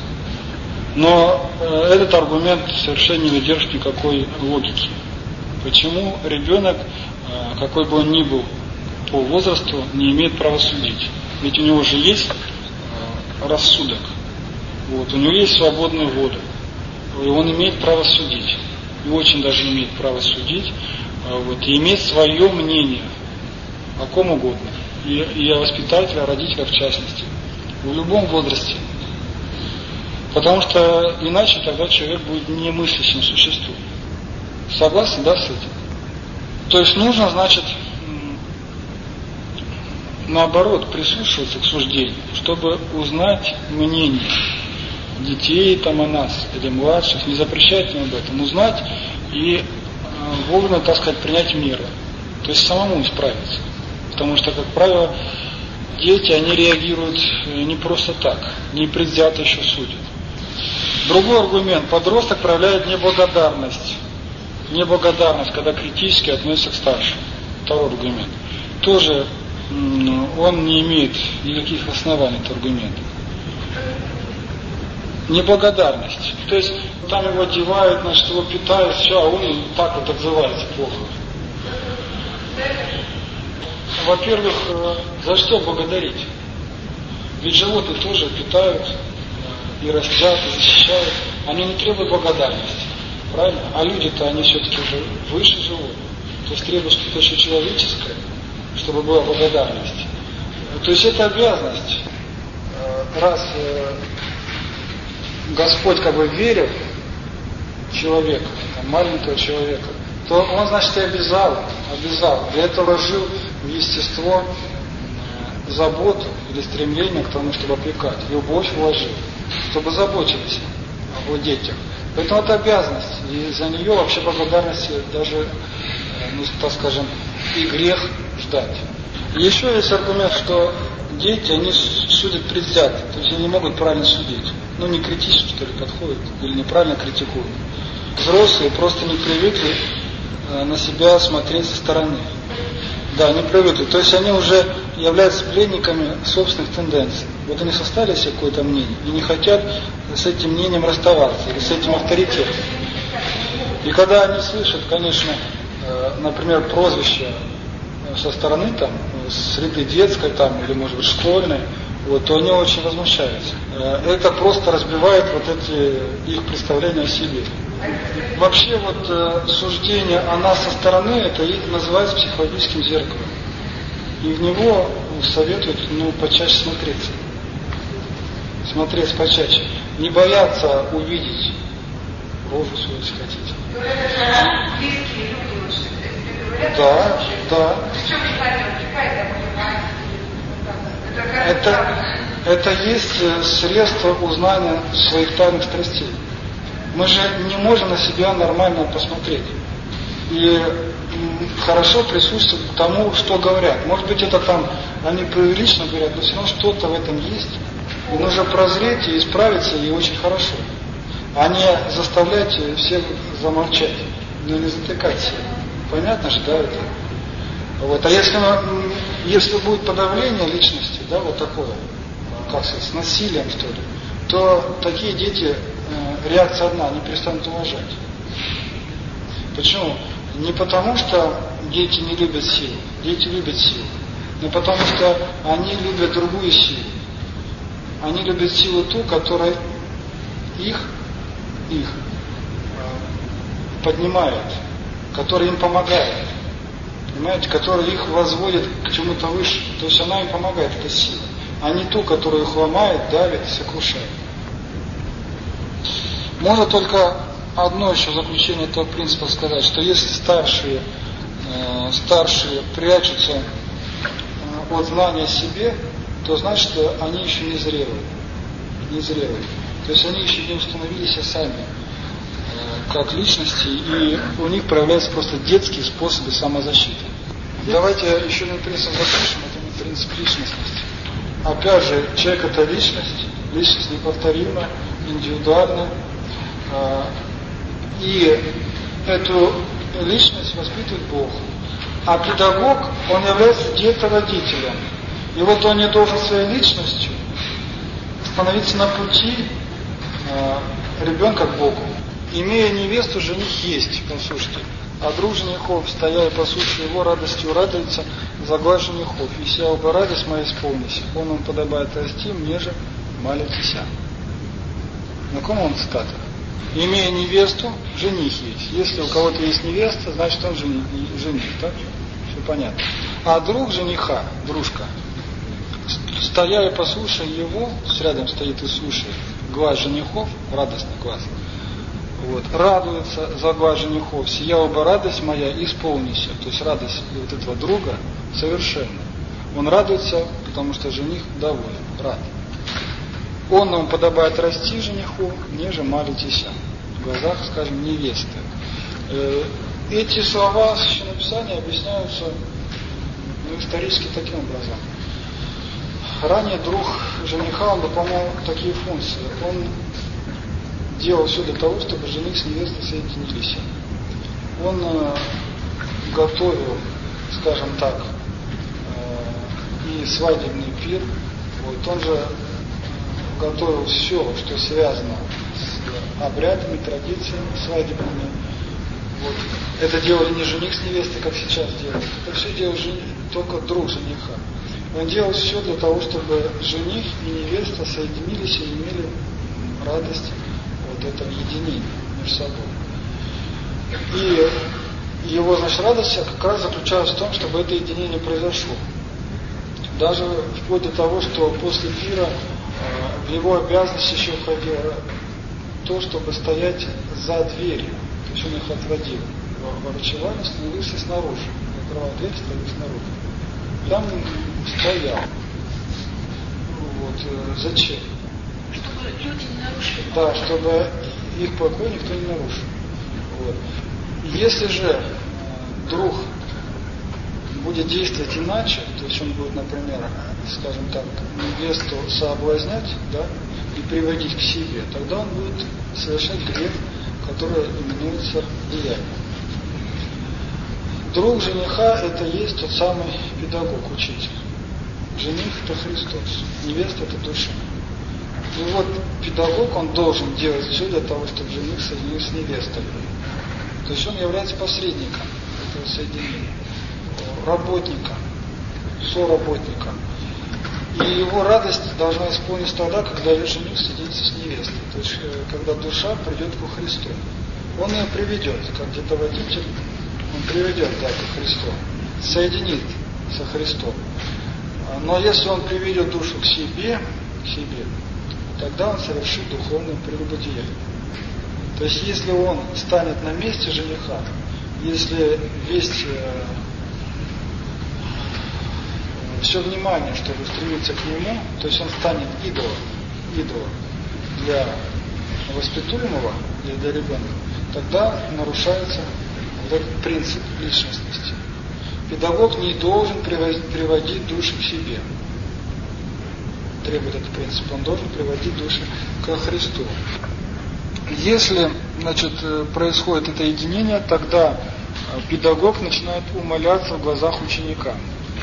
Но этот аргумент совершенно не выдержит никакой логики. Почему ребенок, какой бы он ни был по возрасту, не имеет права судить? Ведь у него же есть рассудок. У него есть свободная воля. И он имеет право судить. И очень даже имеет право судить. И иметь свое мнение о ком угодно. И о воспитателе, о родителях в частности. В любом возрасте. Потому что иначе тогда человек будет немыслящим существом. Согласны, да, с этим? То есть нужно, значит, наоборот, прислушиваться к суждению, чтобы узнать мнение детей о нас или младших, не запрещать им об этом, узнать и вовремя, так сказать, принять меры. То есть самому исправиться. Потому что, как правило, дети, они реагируют не просто так, не предвзято еще судят. Другой аргумент. Подросток проявляет неблагодарность. Неблагодарность, когда критически относится к старшим. Второй аргумент. Тоже он не имеет никаких оснований, этот аргумент. Неблагодарность. То есть там его одевают, значит, его питают, все, а он так вот отзывается плохо. Во-первых, за что благодарить? Ведь животные тоже питают и растят, и защищают. Они не требуют благодарности. Правильно? А люди-то, они все-таки уже выше животных. То есть требуют что-то еще человеческое, чтобы была благодарность. То есть это обязанность. Раз Господь как бы верил человека, маленького человека, то он, значит, и обязал. Для этого вложил в естество заботу или стремление к тому, чтобы опекать. Любовь вложил, чтобы заботились о детях. Поэтому это обязанность. И за нее вообще благодарности даже, так скажем, и грех ждать. И еще есть аргумент, что дети, они судят предвзято. То есть они не могут правильно судить. Не критично, что ли, подходят. Или неправильно критикуют. Взрослые просто не привыкли на себя смотреть со стороны. Да, не привыкли. То есть они уже являются пленниками собственных тенденций. Вот они составили себе какое-то мнение и не хотят с этим мнением расставаться, или с этим авторитетом. И когда они слышат, конечно, например, прозвище со стороны там, среды детской там, или может быть школьной, вот, то они очень возмущаются. Это просто разбивает вот эти их представления о себе. Вообще вот суждение о нас со стороны, это называется психологическим зеркалом. И в него советуют почаще смотреться. Смотреть почаще. Не бояться увидеть рожу свою, если хотите. Близкие люди лучше. Да, да. Причем желание увлекает, Это есть средство узнания своих тайных страстей. Мы же не можем на себя нормально посмотреть. И хорошо прислушаться к тому, что говорят. Может быть, это там они прилично говорят, но все равно что-то в этом есть. И нужно прозреть и исправиться, и очень хорошо. А не заставлять всех замолчать, но не затыкать себя. Понятно же, да, это? Вот. А если будет подавление личности, да, вот такое, как сказать, с насилием, что ли, то такие дети, реакция одна, они перестанут уважать. Почему? Не потому, что дети не любят силу, дети любят силу, но потому что они любят другую силу. Они любят силу ту, которая их поднимает, которая им помогает, понимаете, которая их возводит к чему-то выше. То есть она им помогает, эта сила, а не ту, которая их ломает, давит, сокрушает. Можно только одно еще заключение этого принципа сказать, что если старшие прячутся от знания о себе, то значит, что они еще не зрелые. То есть они еще не установились сами как личности, и у них проявляются просто детские способы самозащиты. Давайте еще один принцип запишем, это принцип личностности. Опять же, человек это личность неповторима, индивидуальна, и эту личность воспитывает Бог. А педагог, он является где-то родителем. И вот он не должен своей личностью становиться на пути ребенка к Богу. Имея невесту, жених есть, послушайте. А друг женихов, стоя и послушая его, радостью радуется за глаз женихов. И вся оба радость моя исполнись. Он подобает расти, мне же молитеся. Знакомо он цитата? Имея невесту, жених есть. Если у кого-то есть невеста, значит он жених, так? Все понятно. А друг жениха, дружка, стоя и послушая его, рядом стоит и слушает глаз женихов, радостный глаз, вот, радуется за глаз женихов, сия оба радость моя исполнися. То есть радость вот этого друга совершенно. Он радуется, потому что жених доволен, рад. Он нам подобает расти жениху, мне же молитеся. В глазах, скажем, невесты. Эти слова Священного Писания объясняются исторически таким образом. Ранее друг жениха, он выполнял такие функции. Он делал все для того, чтобы жених с невестой соединились. Он готовил, скажем так, и свадебный пир. Вот, он же готовил все, что связано с обрядами, традициями свадебными. Вот. Это делали не жених с невестой, как сейчас делают. Это все делал только друг жениха. Он делал все для того, чтобы жених и невеста соединились и имели радость вот этого единения между собой. И его, значит, радость как раз заключалась в том, чтобы это единение произошло. Даже вплоть до того, что после пира в его обязанности еще входило то, чтобы стоять за дверью. То есть он их отводил в опочивальню, становился снаружи. Закрывал дверь, стоял снаружи. Там стоял. Вот. Зачем? Чтобы люди не нарушили. Да, чтобы их покой никто не нарушил. Вот. Если же друг будет действовать иначе, то есть он будет, например, скажем так, невесту соблазнять, да, и приводить к себе, тогда он будет совершать грех, который именуется деянием. Друг жениха – это есть тот самый педагог, учитель. Жених – это Христос, невеста – это душа. И вот педагог, он должен делать все для того, чтобы жених соединился с невестой. То есть он является посредником этого соединения. работника, соработника. И его радость должна исполниться тогда, когда жених соединится с невестой. То есть, когда душа придет ко Христу. Он ее приведет, как где-то водитель, он приведет, да, ко Христу, соединит со Христом. Но если он приведет душу к себе, тогда он совершит духовное прелюбодеяние. То есть, если он станет на месте жениха, если весь все внимание, чтобы стремиться к нему, то есть он станет идолом для воспитуемого или для ребенка, тогда нарушается вот этот принцип личностности. Педагог не должен приводить души к себе. Требует этот принцип. Он должен приводить души ко Христу. Если, происходит это единение, тогда педагог начинает умаляться в глазах ученика.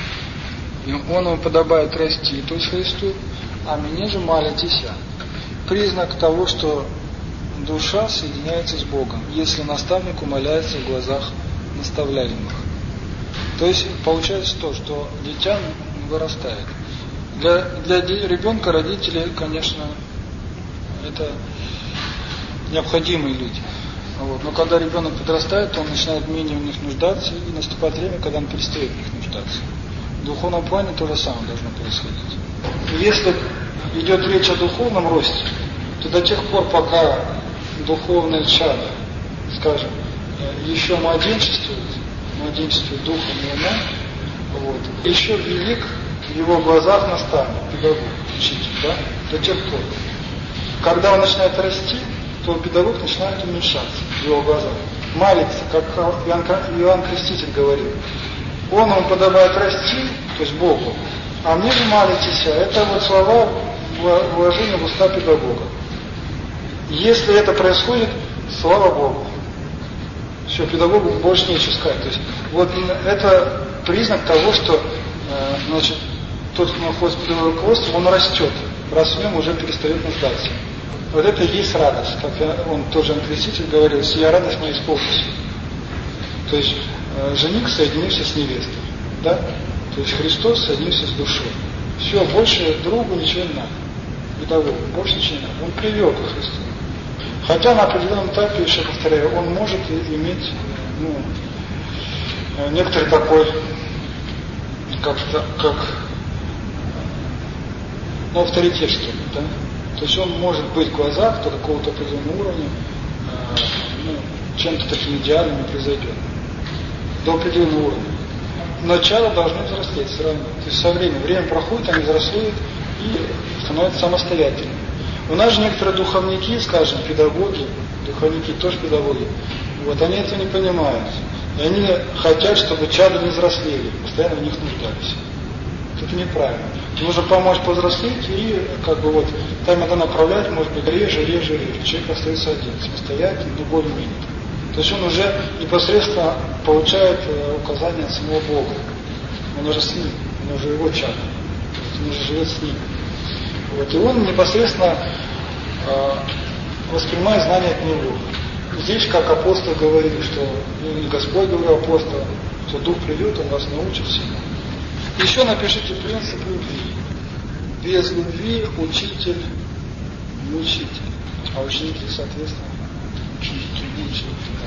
И он ему подобает расти, то есть Христу, а мне же молитесь. Признак того, что душа соединяется с Богом, если наставник умаляется в глазах наставляемых. То есть получается то, что дитя вырастает. Для ребенка родители, конечно, это необходимые люди. Вот. Но когда ребенок подрастает, он начинает менее в них нуждаться, и наступает время, когда он перестает в них нуждаться. В духовном плане то же самое должно происходить. Если идет речь о духовном росте, то до тех пор, пока духовное чадо, скажем, еще младенчествует духом и умом, вот, еще велик в его глазах наставник, педагог, учитель, да, до тех пор. Когда он начинает расти, то педагог начинает уменьшаться в его глазах. Молится, как Иоанн Креститель говорил. Он вам подобает расти, то есть Богу, а мне же молитесь. Это вот слова вложения в уста педагога. Если это происходит, слава Богу. Все, педагогу больше нечего сказать. То есть, вот это признак того, что тот, кто находится под его руководством, он растет. Раз в нем уже перестает нуждаться. Вот это и есть радость. Как он тоже Креститель говорил, сия радость моя исполнится. То есть жених соединился с невестой. Да? То есть Христос соединился с душой. Все, больше другу ничего не надо. Педагогу больше ничего не надо. Он привел ко Христу. Хотя на определенном этапе, еще повторяю, он может иметь некоторый такой, авторитет, что ли, да? То есть он может быть в глазах до какого-то определенного уровня чем-то таким идеальным и произойденным. До определенного уровня. Но начало должно взрослеть все равно. То есть со временем. Время проходит, они взрослеют и становятся самостоятельными. У нас же некоторые духовники, скажем, педагоги, духовники тоже педагоги, вот они этого не понимают. И они хотят, чтобы чада не взрослели, постоянно в них нуждались. Это неправильно. Нужно помочь повзрослеть и там надо направлять, может быть, реже. Человек остается один, самостоятельный, но более-менее. То есть он уже непосредственно получает указания от самого Бога. Он уже с ним, он уже его чад. Он уже живет с ним. Вот. И он непосредственно воспринимает знания от него. Здесь, как апостол говорил, что Господь говорил апостолу, что Дух придет, Он вас научит всему. Еще напишите принцип любви. Без любви учитель мучитель, а ученики, соответственно, ученики.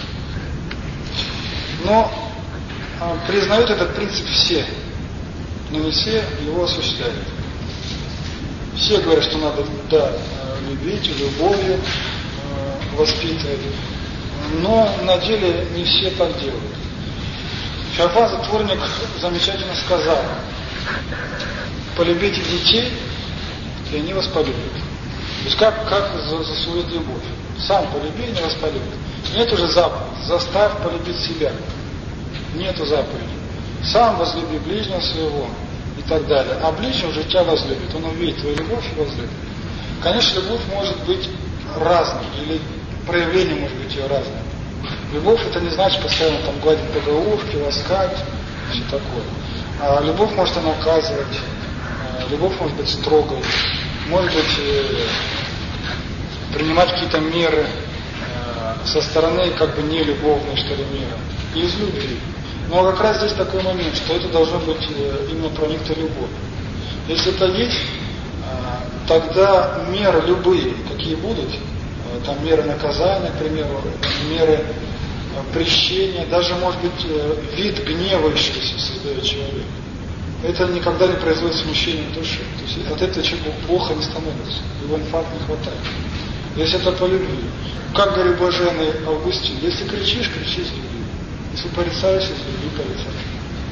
Но признают этот принцип все, но не все его осуществляют. Все говорят, что надо, любить, любовью воспитывать, но на деле не все так делают. Феофан Затворник замечательно сказал: полюбите детей, и они вас полюбят. То есть как засулить любовь? Сам полюби, не вас полюбит. Нет уже заповеди. Заставь полюбить себя. Нету заповеди. Сам возлюби ближнего своего и так далее. А ближний уже тебя возлюбит. Он увидит твою любовь и возлюбит. Конечно, любовь может быть разной, или проявление может быть ее разное. Любовь — это не значит постоянно гладить по головке, ласкать, все такое. А любовь может и наказывать, любовь может быть строгой, может быть принимать какие-то меры со стороны нелюбовной, что ли, меры, из любви. Но как раз здесь такой момент, что это должно быть именно проникнуто любовью. Если это есть, тогда меры любые, какие будут, там меры наказания, к примеру, меры прещения, даже, может быть, вид гневающийся создает человек. Это никогда не производит смущения души. То есть от этого человеку плохо не становится, его инфаркт не хватает. Если это по любви. Как говорит блаженный Августин, если кричишь, кричи из любви. Если порицаешь, из любви порицаешь.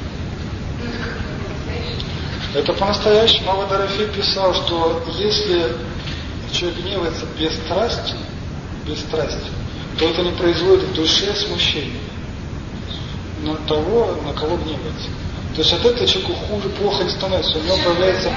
Это по-настоящему. Ава Дорофей писал, что если человек гневается без страсти, то это не производит в душе смущения на того, на кого гневается. То есть от этого человеку хуже, плохо не становится. У него появляется...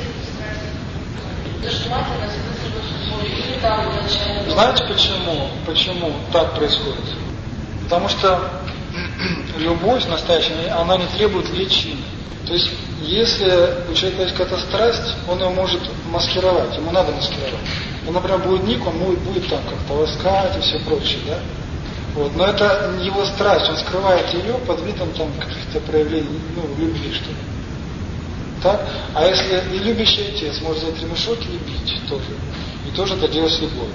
Знаете почему так происходит? Потому что любовь настоящая, она не требует лечения. То есть, если у человека есть какая-то страсть, он ее может маскировать, ему надо маскировать. Он, например, будет ник, он будет там как-то ласкать и все прочее, да? Вот. Но это не его страсть, он скрывает ее под видом там каких-то проявлений, любви, что ли. Так? А если и любящий отец может взять ремешок и бить тоже, и тоже это делать с любовью.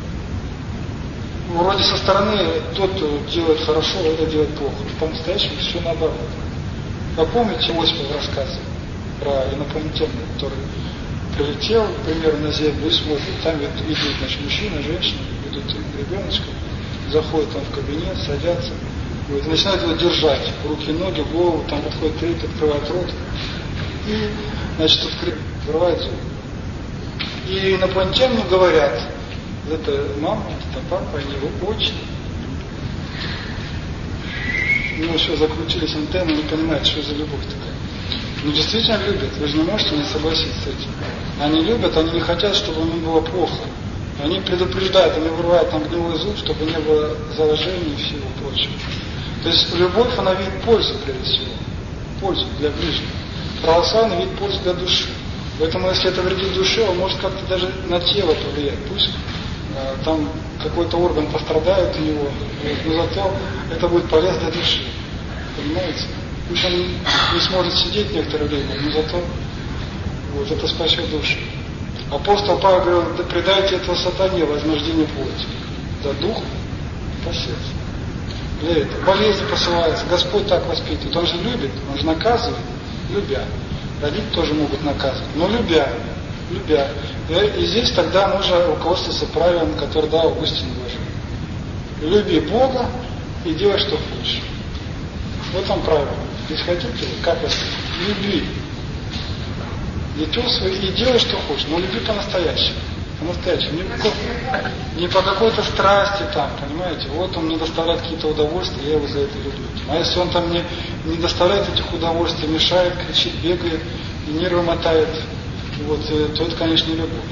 Вроде со стороны тот делает хорошо, а это делает плохо. По-настоящему все наоборот. Вы помните Осипов рассказ про инопланетянина, который прилетел, к примеру, на Землю и смотрит, там идут, значит, мужчина, женщина, идут ребеночка, заходят там в кабинет, садятся, вот, и начинают его держать, руки, ноги, голову, там подходит третий, открывает рот, и, значит, открывает зубы. И инопланетяне говорят, это мама, это папа, они его очень... еще закрутились антенны, не понимают, что за любовь такая. Но действительно любят, вы же не можете не согласиться с этим. Они любят, они не хотят, чтобы им было плохо. Они предупреждают, они вырывают там гнилой зуб, чтобы не было заложений и всего прочего. То есть любовь, она видит пользу прежде всего. Пользу для ближнего. Православный видит пользу для души. Поэтому, если это вредит душе, он может как-то даже на тело повлиять. Пусть там какой-то орган пострадает у него, но зато это будет полезно для души. Понимаете? Пусть он не сможет сидеть некоторое время, но зато вот, это спасет душу. Апостол Павел говорил, да предайте этого сатане возмождение плоти. Да дух, по сердцу. Для этого. Болезнь посылается. Господь так воспитывает. Он же любит, он же наказывает, любя. Родители тоже могут наказывать, но любя. И здесь тогда нужно руководствоваться правилом, которое дал Августин Божий. Люби Бога и делай, что хочешь. Вот там правило. Если хотите, как вас? Люби детей своих и делай, что хочешь, но люби по-настоящему. По-настоящему. Не по какой-то страсти там, понимаете? Вот он мне доставляет какие-то удовольствия, я его за это люблю. А если он там мне не доставляет этих удовольствий, мешает, кричит, бегает, и нервы мотает, вот, то это, конечно, не любовь.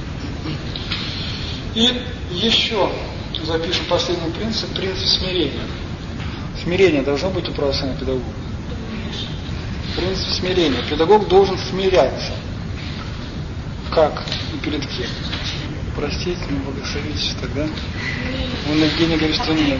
И еще запишем последний принцип смирения. Смирение должно быть у православного педагога. Принцип смирения. Педагог должен смиряться. Как и перед кем? Простите, не благословите тогда. Он Евгений говорит, что нет.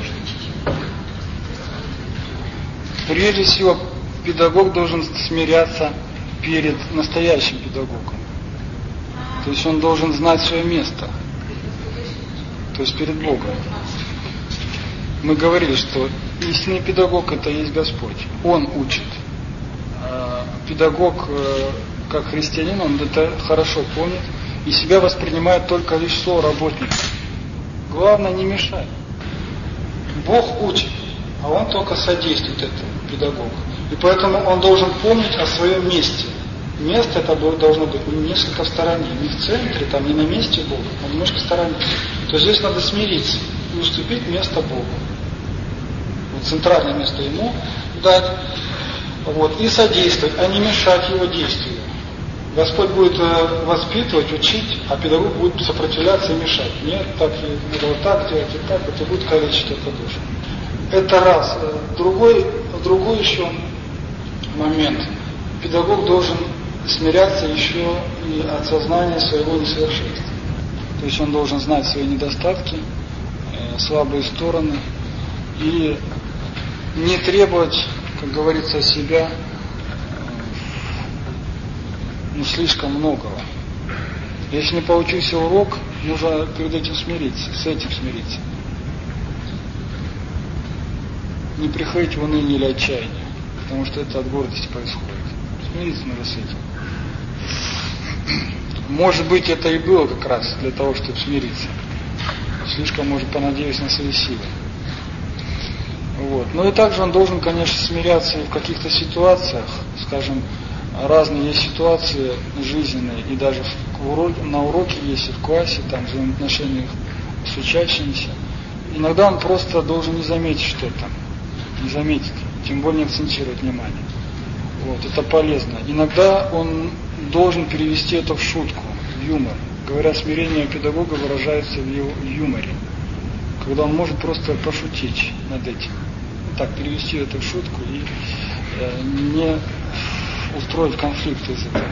Прежде всего, педагог должен смиряться перед настоящим педагогом. То есть он должен знать свое место. То есть перед Богом. Мы говорили, что истинный педагог это есть Господь. Он учит. Педагог, как христианин, он это хорошо помнит и себя воспринимает только лишь соработником. Главное не мешать. Бог учит, а он только содействует этому педагогу. И поэтому он должен помнить о своем месте. Место это должно быть несколько в стороне, не в центре, там, не на месте Бога, а немножко в стороне. То есть здесь надо смириться и уступить место Богу. Вот центральное место ему дать, вот, и содействовать, а не мешать его действию. Господь будет воспитывать, учить, а педагог будет сопротивляться и мешать. Нет, так надо вот так делать и так, это будет калечить эту душу. Это раз. Другой еще момент. Педагог должен смиряться еще и от сознания своего несовершенства. То есть он должен знать свои недостатки, слабые стороны и не требовать, как говорится, себя слишком многого. Если не получился урок, нужно перед этим смириться, с этим смириться. Не приходить в уныние или отчаяние, потому что это от гордости происходит. Смириться надо с этим. Может быть, это и было как раз для того, чтобы смириться. Слишком, может, понадеюсь на свои силы. Вот. Ну и также он должен, конечно, смиряться и в каких-то ситуациях, скажем, разные есть ситуации жизненные, и даже на уроке есть, и в классе, там, в взаимоотношениях с учащимися. Иногда он просто должен не заметить что-то, не заметить, тем более не акцентировать внимание. Вот, это полезно. Иногда он должен перевести это в шутку, в юмор. Говоря, смирение педагога выражается в юморе, когда он может просто пошутить над этим. Так, перевести это в шутку и не устроить конфликт из этого.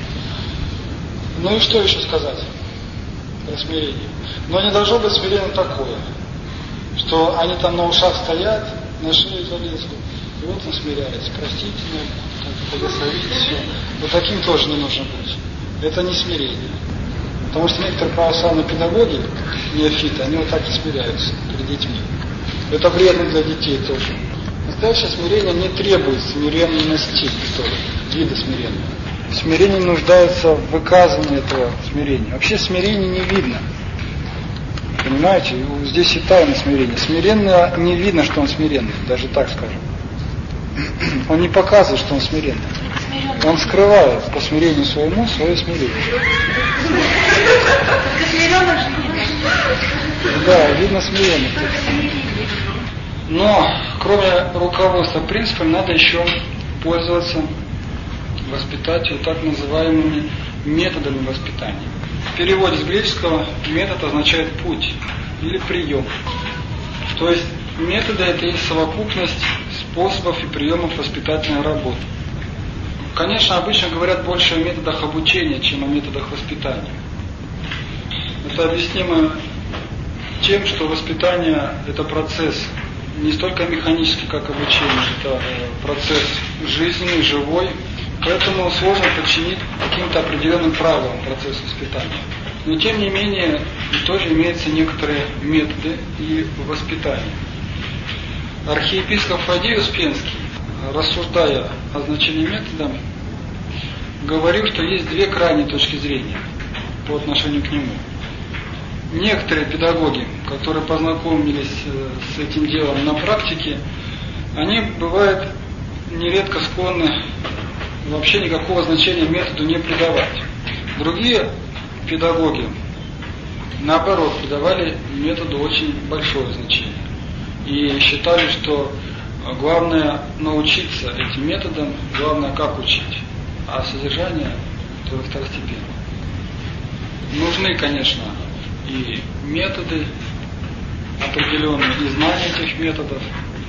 Ну и что еще сказать про смирение? Но не должно быть смирение такое, что они там на ушах стоят, на шее залезли, и вот он смиряется. Простите, благословите, все. Вот таким тоже не нужно быть. Это не смирение. Потому что некоторые православные педагоги, неофиты, они вот так и смиряются перед детьми. Это вредно для детей тоже. Настоящее смирение не требует смиренности, вида смирения. Смирение нуждается в выказывании этого смирения. Вообще смирение не видно. Понимаете? Здесь и тайна смирения. Смиренно не видно, что он смиренный, даже так скажем. Он не показывает, что он смиренный. Он скрывает по смирению своему свое смирение. Да, видно смирение. Но, кроме руководства принципами, надо еще пользоваться воспитателю так называемыми методами воспитания. В переводе с греческого метод означает путь или прием. То есть методы — это и совокупность способов и приемов воспитательной работы. Конечно, обычно говорят больше о методах обучения, чем о методах воспитания. Это объяснимо тем, что воспитание — это процесс не столько механический, как обучение, это процесс жизненный, живой, поэтому сложно подчинить каким-то определенным правилам процесс воспитания. Но тем не менее, тоже имеются некоторые методы и воспитания. Архиепископ Фадей Успенский, рассуждая о значении метода, говорил, что есть две крайние точки зрения по отношению к нему. Некоторые педагоги, которые познакомились с этим делом на практике, они бывают нередко склонны вообще никакого значения методу не придавать. Другие педагоги, наоборот, придавали методу очень большое значение и считали, что главное научиться этим методам, главное как учить, а содержание только второстепенно. Нужны, конечно, и методы определенные, и знания этих методов,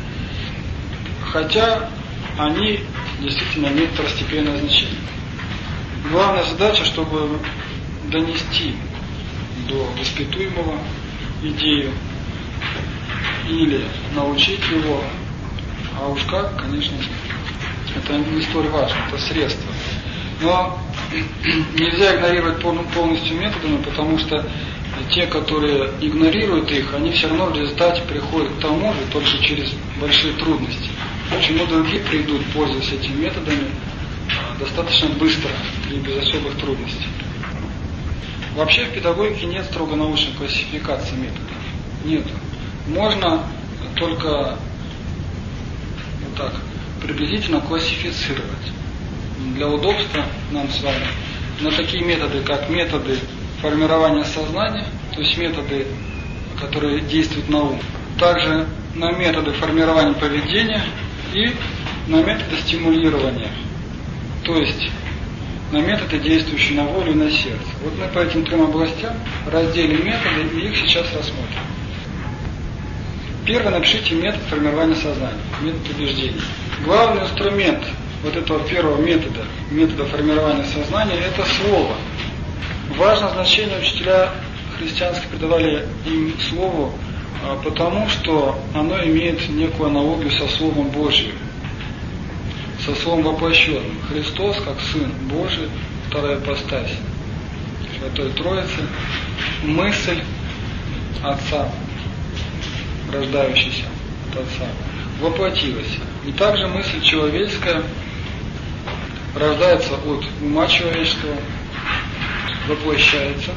хотя они действительно имеют второстепенное значение. Главная задача, чтобы донести до воспитуемого идею или научить его, а уж как, конечно, это не столь важно, это средство. Но нельзя игнорировать полностью методами, потому что те, которые игнорируют их, они все равно в результате приходят к тому же, только через большие трудности. Почему другие придут, пользуясь этими методами, достаточно быстро и без особых трудностей. Вообще в педагогике нет строго научной классификации методов. Нет. Можно только вот так приблизительно классифицировать. Для удобства нам с вами на такие методы, как методы формирования сознания, то есть методы, которые действуют на ум, также на методы формирования поведения и на методы стимулирования, то есть на методы, действующие на волю и на сердце. Вот мы по этим трем областям разделим методы и их сейчас рассмотрим. Первое, напишите метод формирования сознания, метод убеждений. Главный инструмент вот этого первого метода формирования сознания, это слово. Важное значение учителя христианские придавали им слову Потому что оно имеет некую аналогию со Словом Божьим, со Словом воплощенным. Христос, как Сын Божий, вторая ипостась Святой Троицы, мысль Отца, рождающаяся от Отца, воплотилась. И также мысль человеческая рождается от ума человеческого, воплощается.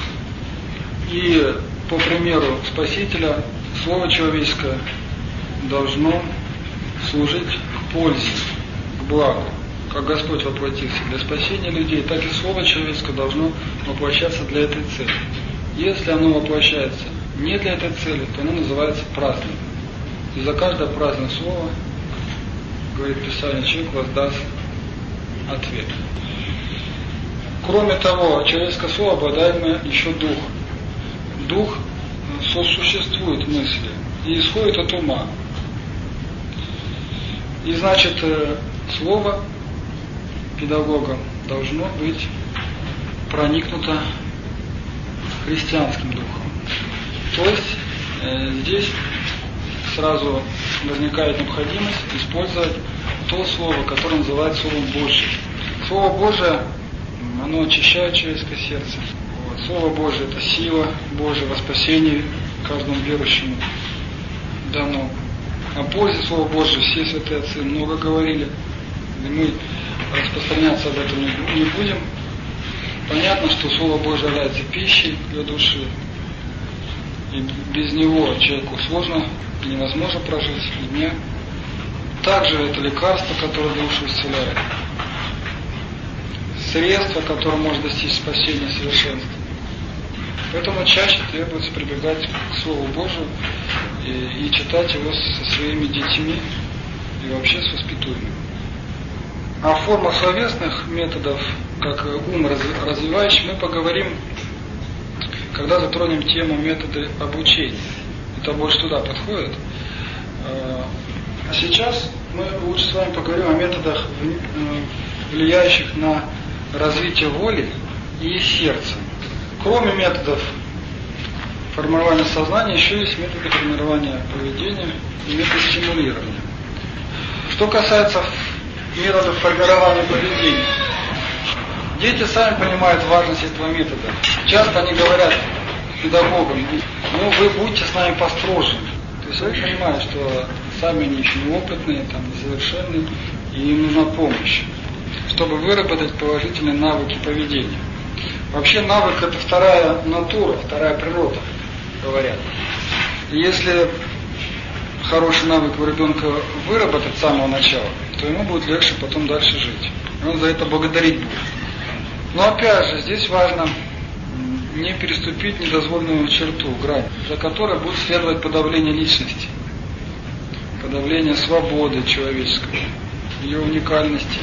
И по примеру Спасителя, слово человеческое должно служить к пользе, к благу. Как Господь воплотился для спасения людей, так и слово человеческое должно воплощаться для этой цели. Если оно воплощается не для этой цели, то оно называется праздным. И за каждое праздное слово, говорит Писание, человек воздаст ответ. Кроме того, человеческое слово обладает еще дух. Дух сосуществует мысли и исходит от ума. И значит, слово педагога должно быть проникнуто христианским духом. То есть здесь сразу возникает необходимость использовать то слово, которое называется Словом Божьим. Слово Божие, оно очищает человеческое сердце. Слово Божие – это сила Божия во спасении каждому верующему дано. О пользе Слова Божьего все святые отцы много говорили, и мы распространяться об этом не будем. Понятно, что Слово Божие является пищей для души, и без него человеку сложно и невозможно прожить ни дня. Также это лекарство, которое душу исцеляет, средство, которое может достичь спасения совершенства. Поэтому чаще требуется прибегать к Слову Божию и читать его со своими детьми и вообще с воспитуемыми. О формах словесных методов, как ум развивающий, мы поговорим, когда затронем тему методы обучения. Это больше туда подходит. А сейчас мы лучше с вами поговорим о методах, влияющих на развитие воли и сердца. Кроме методов формирования сознания, еще есть методы формирования поведения и методы стимулирования. Что касается методов формирования поведения, дети сами понимают важность этого метода. Часто они говорят педагогам: ну вы будьте с нами построже. То есть они понимают, что сами они еще неопытные, несовершенные, и им нужна помощь, чтобы выработать положительные навыки поведения. Вообще навык – это вторая натура, вторая природа, говорят. И если хороший навык у ребенка выработать с самого начала, то ему будет легче потом дальше жить. И он за это благодарить будет. Но опять же, здесь важно не переступить недозволенную черту, грань, за которой будет следовать подавление личности, подавление свободы человеческой, ее уникальности.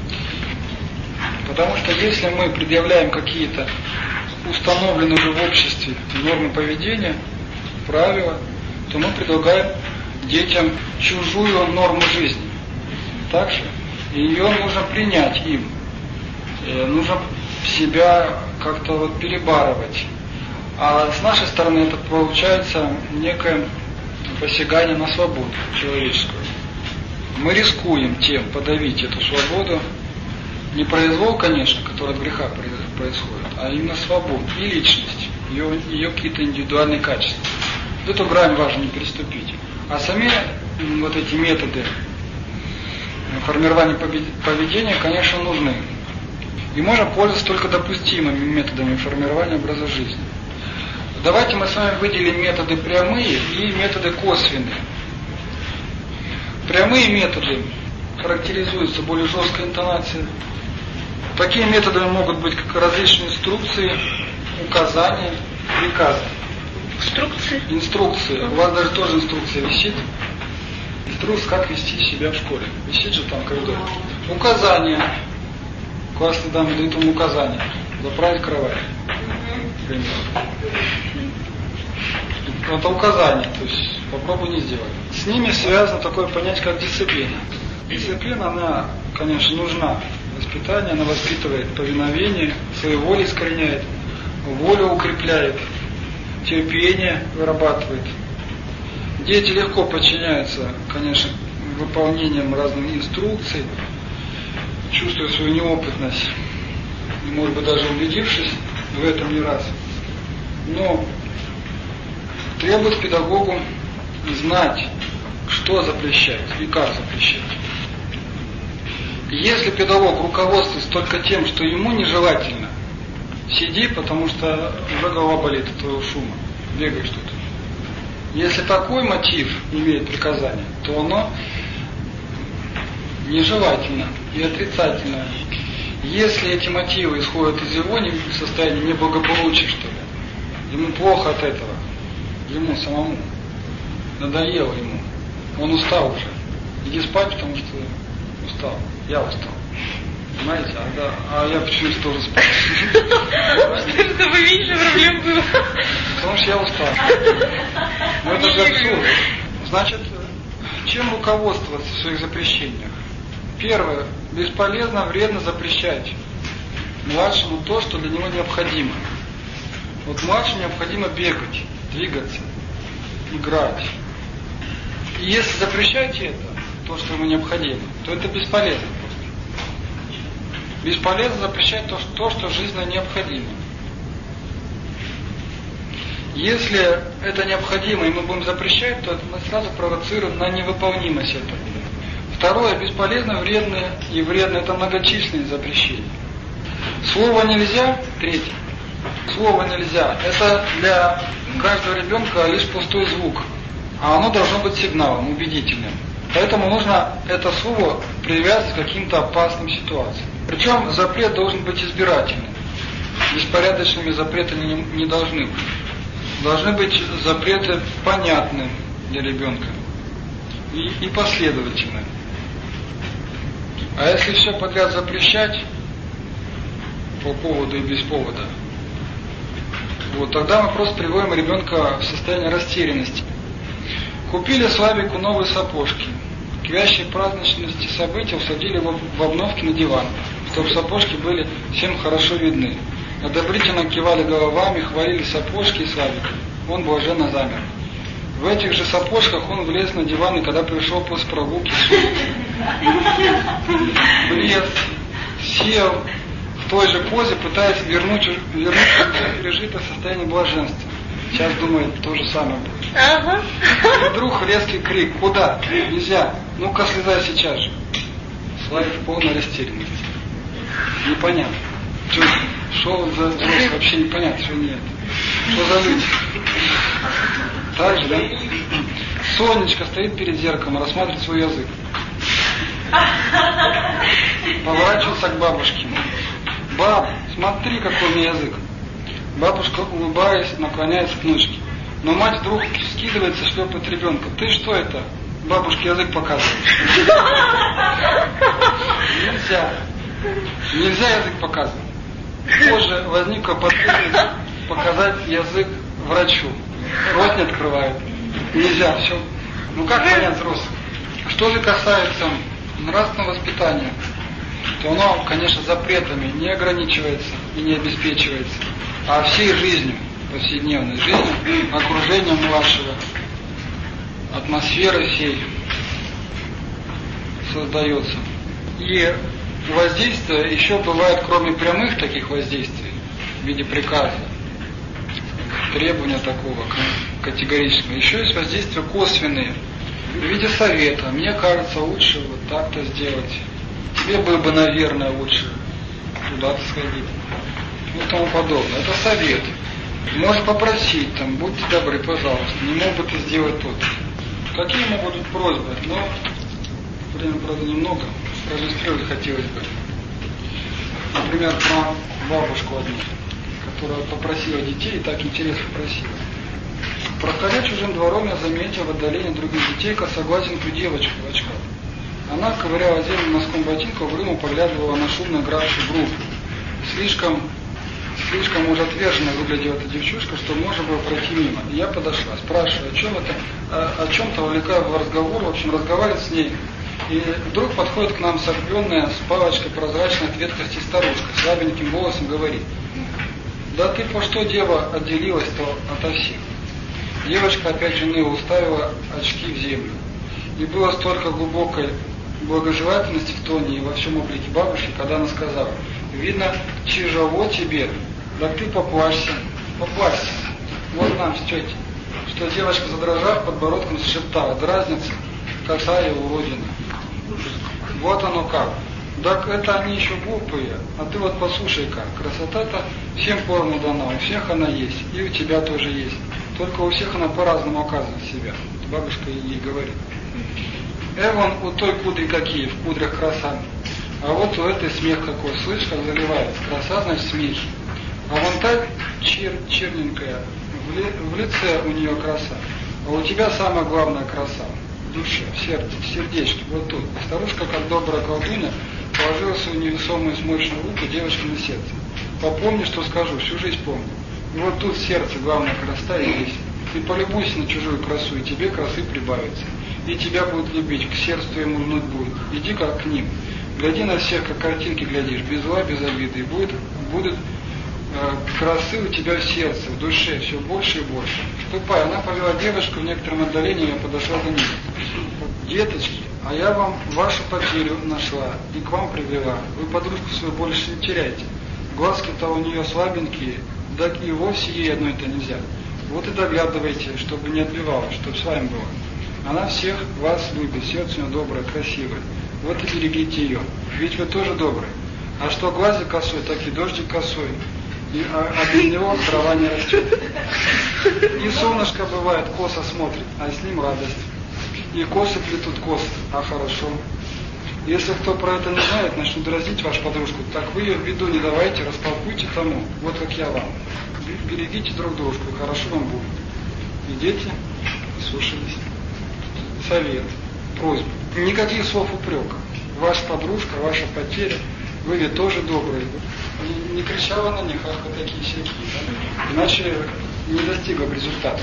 Потому что если мы предъявляем какие-то установленные уже в обществе нормы поведения, правила, то мы предлагаем детям чужую норму жизни. Так же? И ее нужно принять им. Нужно себя как-то перебарывать. А с нашей стороны это получается некое посягание на свободу человеческую. Мы рискуем тем подавить эту свободу. Не произвол, конечно, который от греха происходит, а именно свободу и личность, ее какие-то индивидуальные качества. Эту грань важно не переступить. А сами вот эти методы формирования поведения, конечно, нужны. И можно пользоваться только допустимыми методами формирования образа жизни. Давайте мы с вами выделим методы прямые и методы косвенные. Прямые методы характеризуются более жесткой интонацией. Такими методами могут быть как различные инструкции, указания, приказы. Инструкции. У вас даже тоже инструкция висит. Инструкция, как вести себя в школе. Висит же там в коридоре. Указания. Классные дамы дают вам указания. Заправить кровать. Это указания, то есть попробуй не сделать. С ними связано такое понятие, как дисциплина. Дисциплина, она, конечно, нужна. Воспитание, она воспитывает повиновение, свою волю искореняет, волю укрепляет, терпение вырабатывает, Дети легко подчиняются, конечно, выполнением разных инструкций, чувствуя свою неопытность, и, может быть, даже убедившись в этом не раз. Но требует педагогу знать, что запрещать и как запрещать. Если педагог руководствуется только тем, что ему нежелательно, сиди, потому что уже голова болит от твоего шума, бегаешь тут. Если такой мотив имеет приказание, то оно нежелательно и отрицательно. Если эти мотивы исходят из его состояния неблагополучия, что ли, ему плохо от этого, ему самому, надоело ему, он устал уже. Иди спать, потому что устал. Я устал. Понимаете? А я почему-то тоже спал. Чтобы меньше проблем было. Потому что я устал. Но это же абсурд. Значит, чем руководствоваться в своих запрещениях? Первое. Бесполезно, вредно запрещать младшему то, что для него необходимо. Вот младшему необходимо бегать, двигаться, играть. И если запрещаете это, то, что ему необходимо, то это бесполезно просто. Бесполезно запрещать то, что жизненно необходимо. Если это необходимо, и мы будем запрещать, то мы сразу провоцируем на невыполнимость этого. Второе, бесполезно, вредно и вредно – это многочисленные запрещения. Слово нельзя, третье. Слово нельзя – это для каждого ребенка лишь пустой звук, а оно должно быть сигналом, убедительным. Поэтому нужно это слово привязывать к каким-то опасным ситуациям. Причем запрет должен быть избирательным. Беспорядочными запреты не должны быть. Должны быть запреты понятны для ребенка и последовательны. А если все подряд запрещать по поводу и без повода, вот тогда мы просто приводим ребенка в состояние растерянности. Купили Славику новые сапожки. К вящей праздничности события усадили в обновки на диван, чтобы сапожки были всем хорошо видны. Одобрительно кивали головами, хвалили сапожки и Славика. Он блаженно замер. В этих же сапожках он влез на диван, и когда пришел после прогулки, влез, сел в той же позе, пытаясь вернуть пережитое состояние блаженства. Сейчас думает, то же самое будет. Ага. И вдруг резкий крик: куда? Нельзя. Ну-ка слезай сейчас же. Славик в полной растерянности. Непонятно. Что за взрослый, вообще непонятно, что нет. Что за люди? Так же, да? Сонечка стоит перед зеркалом, рассматривает свой язык. Поворачивается к бабушке. Баб, смотри, какой у меня язык. Бабушка, улыбаясь, наклоняется к внучке. Но мать вдруг скидывается, шлепает ребенка. Ты что это? Бабушке язык показываешь. Нельзя. Нельзя язык показывать. Позже возникла потребность показать язык врачу. Рот не открывает. Нельзя, все. Ну как понять взрослых? Что же касается нравственного воспитания, то оно, конечно, запретами не ограничивается и не обеспечивается, а всей жизнью, повседневной жизнью, окружением младшего, атмосферой всей создается. И воздействие еще бывает, кроме прямых таких воздействий, в виде приказа, требования такого категорического, еще есть воздействия косвенные, в виде совета. Мне кажется, лучше вот так-то сделать. Тебе было бы, наверное, лучше туда-то сходить. И тому подобное. Это совет. Можно попросить, там, будьте добры, пожалуйста, не мог бы ты сделать то. Какие могут быть просьбы? Но времени, правда, немного. Проиллюстрировать хотелось бы. Например, про бабушку одну, которая попросила детей и так интересно просила. Проходя чужим двором, я заметил в отдалении других детей косоглазенькую девочку в очках. Она, ковыряла землю носком ботинка, угрюмо поглядывала на шумно игравшую группу. Слишком уже отверженно выглядела эта девчушка, что можно было пройти мимо. И я подошла, спрашиваю, о чем-то увлекаю в разговор, в общем, разговаривать с ней. И вдруг подходит к нам согбенная с палочкой прозрачной от ветхости старушка, слабеньким голосом говорит: да ты по что, дева, отделилась-то ото всех? Девочка опять жены уставила очки в землю. И было столько глубокой благожелательности в тоне и во всем облике бабушки, когда она сказала: видно, тяжело тебе, да ты поплачься. Вот нам с тетей. Что девочка, задрожав подбородком, шептала: дразнится, коса и уродина. Вот оно как. Так это они еще глупые, а ты вот послушай как. Красота-то всем поровну дана, у всех она есть, и у тебя тоже есть. Только у всех она по-разному оказывает себя. Бабушка ей говорит. Вон у той кудри какие, в кудрях краса. А вот у этой смех какой, слышь, как заливается. Краса, значит, смехи. А вон та черненькая, в лице у нее краса. А у тебя самая главная краса. В душе, в сердце, в сердечке, вот тут. Старушка, как добрая колдунья, положила свою невесомую смочную руку девочке на сердце. Попомни, что скажу, всю жизнь помню. И вот тут в сердце главная красота и есть. Ты полюбуйся на чужую красу, и тебе красы прибавится. И тебя будут любить, к сердцу твоему льнуть будет. Иди как к ним. Гляди на всех, как картинки глядишь, без зла, без обиды. И будут красы у тебя в сердце, в душе, все больше и больше. Ступай. Она повела девушку в некотором отдалении, я подошла до них. Деточки, а я вам вашу потерю нашла и к вам привела. Вы подружку свою больше не теряйте. Глазки-то у нее слабенькие, да и вовсе ей одной-то нельзя. Вот и доглядывайте, чтобы не отбивалась, чтобы с вами было. Она всех вас любит, сердце у нее доброе, красивое. Вот и берегите ее, ведь вы тоже добрые. А что глазик косой, так и дождик косой. А без него трава не растет. И солнышко бывает, косо смотрит, а с ним радость. И косы плетут косы, а хорошо. Если кто про это не знает, начнут дразнить вашу подружку, так вы ее в виду не давайте, растолкуйте тому, вот как я вам. Берегите друг дружку, и хорошо вам будет. И дети слушались. Совет, просьба. Никаких слов упрека. Ваша подружка, ваша потеря, вы ведь тоже добрые. Не кричала на них, ах, вы такие всякие. Иначе не достигла бы результата.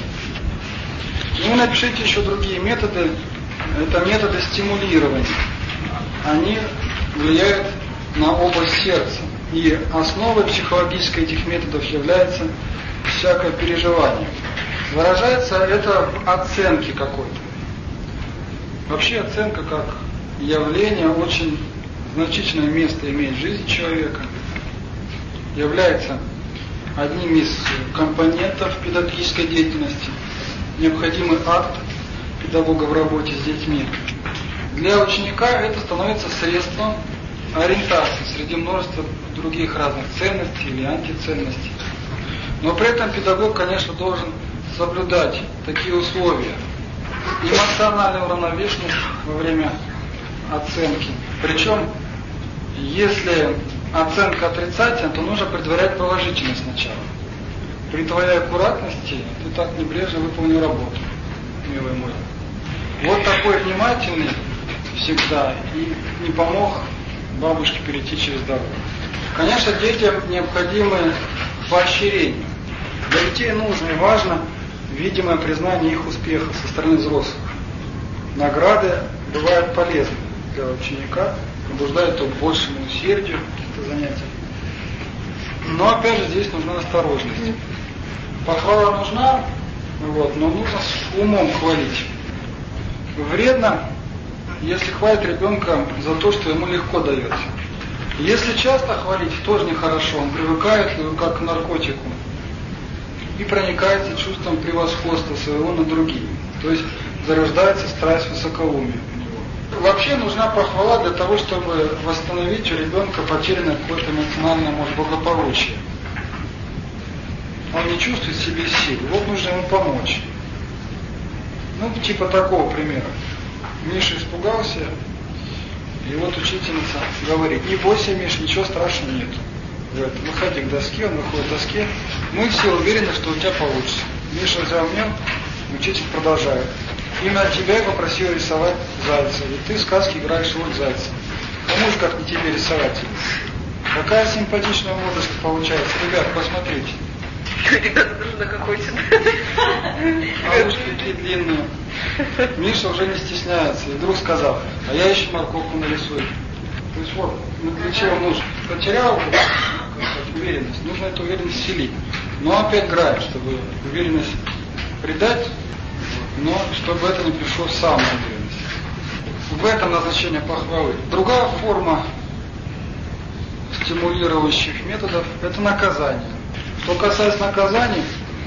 Ну, напишите еще другие методы. Это методы стимулирования. Они влияют на область сердца. И основой психологической этих методов является всякое переживание. Выражается это в оценке какой-то. Вообще оценка как явление очень значительное место имеет в жизни человека. Является одним из компонентов педагогической деятельности. Необходимый акт педагога в работе с детьми. Для ученика это становится средством ориентации среди множества других разных ценностей или антиценностей. Но при этом педагог, конечно, должен соблюдать такие условия. Эмоциональную уравновешенность во время оценки. Причем, если оценка отрицательная, то нужно предварять положительность сначала. При твоей аккуратности ты так небрежно выполнил работу, милый мой. Вот такой внимательный всегда и не помог бабушке перейти через дорогу. Конечно, детям необходимы поощрения. Для детей нужно и важно видимое признание их успеха со стороны взрослых. Награды бывают полезны для ученика, побуждают его к большему усердию в каких-то занятиях. Но опять же здесь нужна осторожность. Похвала нужна, но нужно с умом хвалить. Вредно, если хвалить ребенка за то, что ему легко дается. Если часто хвалить, тоже нехорошо, он привыкает как к наркотику и проникается чувством превосходства своего над другими. То есть зарождается страсть высокоумия у него. Вообще нужна похвала для того, чтобы восстановить у ребенка потерянное какое-то эмоциональное, может, благополучие. Он не чувствует в себе сил, вот нужно ему помочь. Типа такого примера. Миша испугался, и вот учительница говорит: не бойся, Миш, ничего страшного нет. Выходи к доске, он выходит к доске. Мы все уверены, что у тебя получится. Миша взял мел, учитель продолжает. Именно тебя я попросил рисовать зайца, ведь ты в сказке играешь роль зайца. Кому же как не тебе рисовать? Какая симпатичная мордочка получается. Ребят, посмотрите. Ребята даже нахохочет. А ушки такие длинные. Миша уже не стесняется. И вдруг сказал: а я еще морковку нарисую. То есть вот, для чего нужно? Потерял уверенность. Нужно эту уверенность вселить. Но опять граем, чтобы уверенность предать, но чтобы это не пришло в самоуверенность. В этом назначение похвалы. Другая форма стимулирующих методов – это наказание. Что касается наказаний,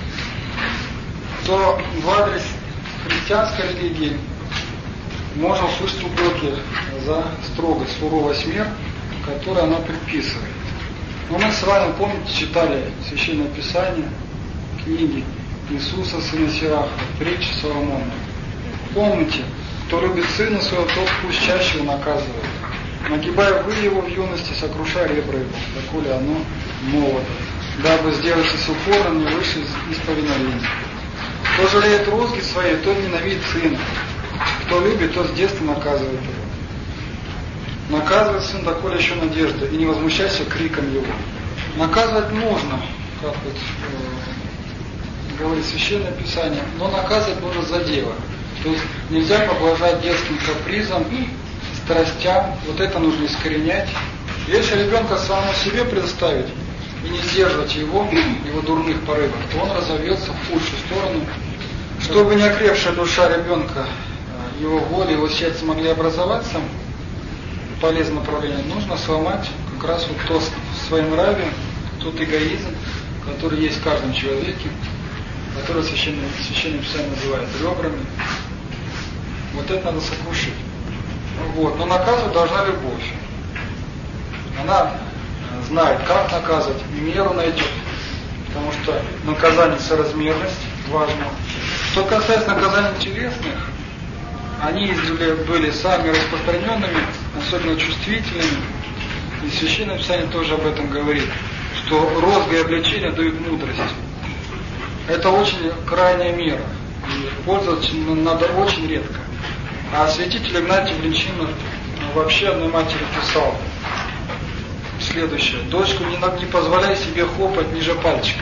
то в адрес христианской религии можно услышать упреки за строгость, суровость мер, которую она предписывает. Но мы с вами, помните, читали Священное Писание, книги Иисуса, сына Сираха, притчи Соломона. Помните, кто любит сына своего, тот пусть чаще его наказывает. Нагибая вы его в юности, сокрушая ребра его, доколе оно молодо, дабы сделаться с упором не выше из повиновения. Кто жалеет розги своей, тот ненавидит сына. Кто любит, тот с детства наказывает его. Наказывает сын, доколе еще надежда, и не возмущайся криком его. Наказывать можно, как вот говорит Священное Писание, но наказывать нужно за дело. То есть нельзя поблажать детским капризам, страстям, вот это нужно искоренять. Если ребенка самому себе предоставить и не сдерживать его дурных порывов, то он разовьется в худшую сторону. Чтобы не окрепшая душа ребенка, его воля, его сердце могли образоваться в полезном направлении, нужно сломать как раз вот то в своем нраве, тот эгоизм, который есть в каждом человеке, который Священное Писание называет ребрами. Вот это надо сокрушить. Вот. Но наказывать должна любовь. Она знает, как наказывать, меру найдет. Потому что наказание соразмерность важно. Что касается наказаний телесных, они были самыми распространенными, особенно чувствительными. И Священное Писание тоже об этом говорит, что розга и обличение дают мудрость. Это очень крайняя мера. И пользоваться надо очень редко. А святитель Игнатий Бринчинов вообще одной матери писал следующее: дочку не позволяй себе хлопать ниже пальчика.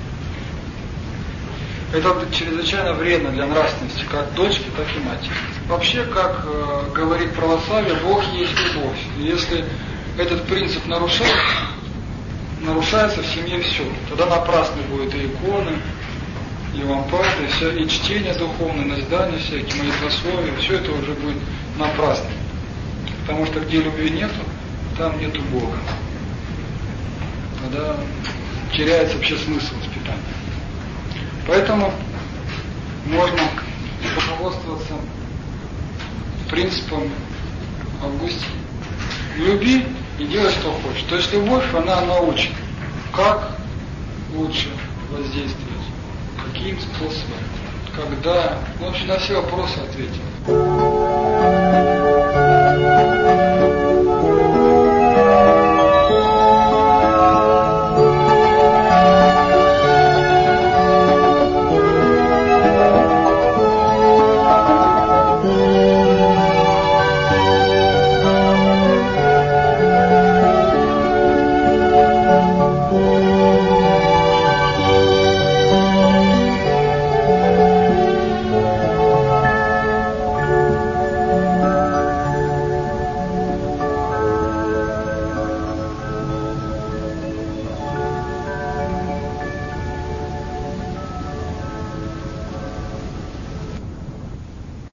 Это чрезвычайно вредно для нравственности, как дочки, так и матери. Вообще, как говорит православие, Бог есть любовь. И если этот принцип нарушается в семье все, тогда напрасны будут и иконы, и лампады, и чтение духовное, назидание всякие, молитвословия, все это уже будет напрасно. Потому что где любви нету, там нету Бога. Тогда теряется вообще смысл воспитания. Поэтому можно руководствоваться принципом Августина. Люби и делай, что хочешь. То есть любовь, она научит, как лучше воздействовать, каким способом, когда. В общем, на все вопросы ответил.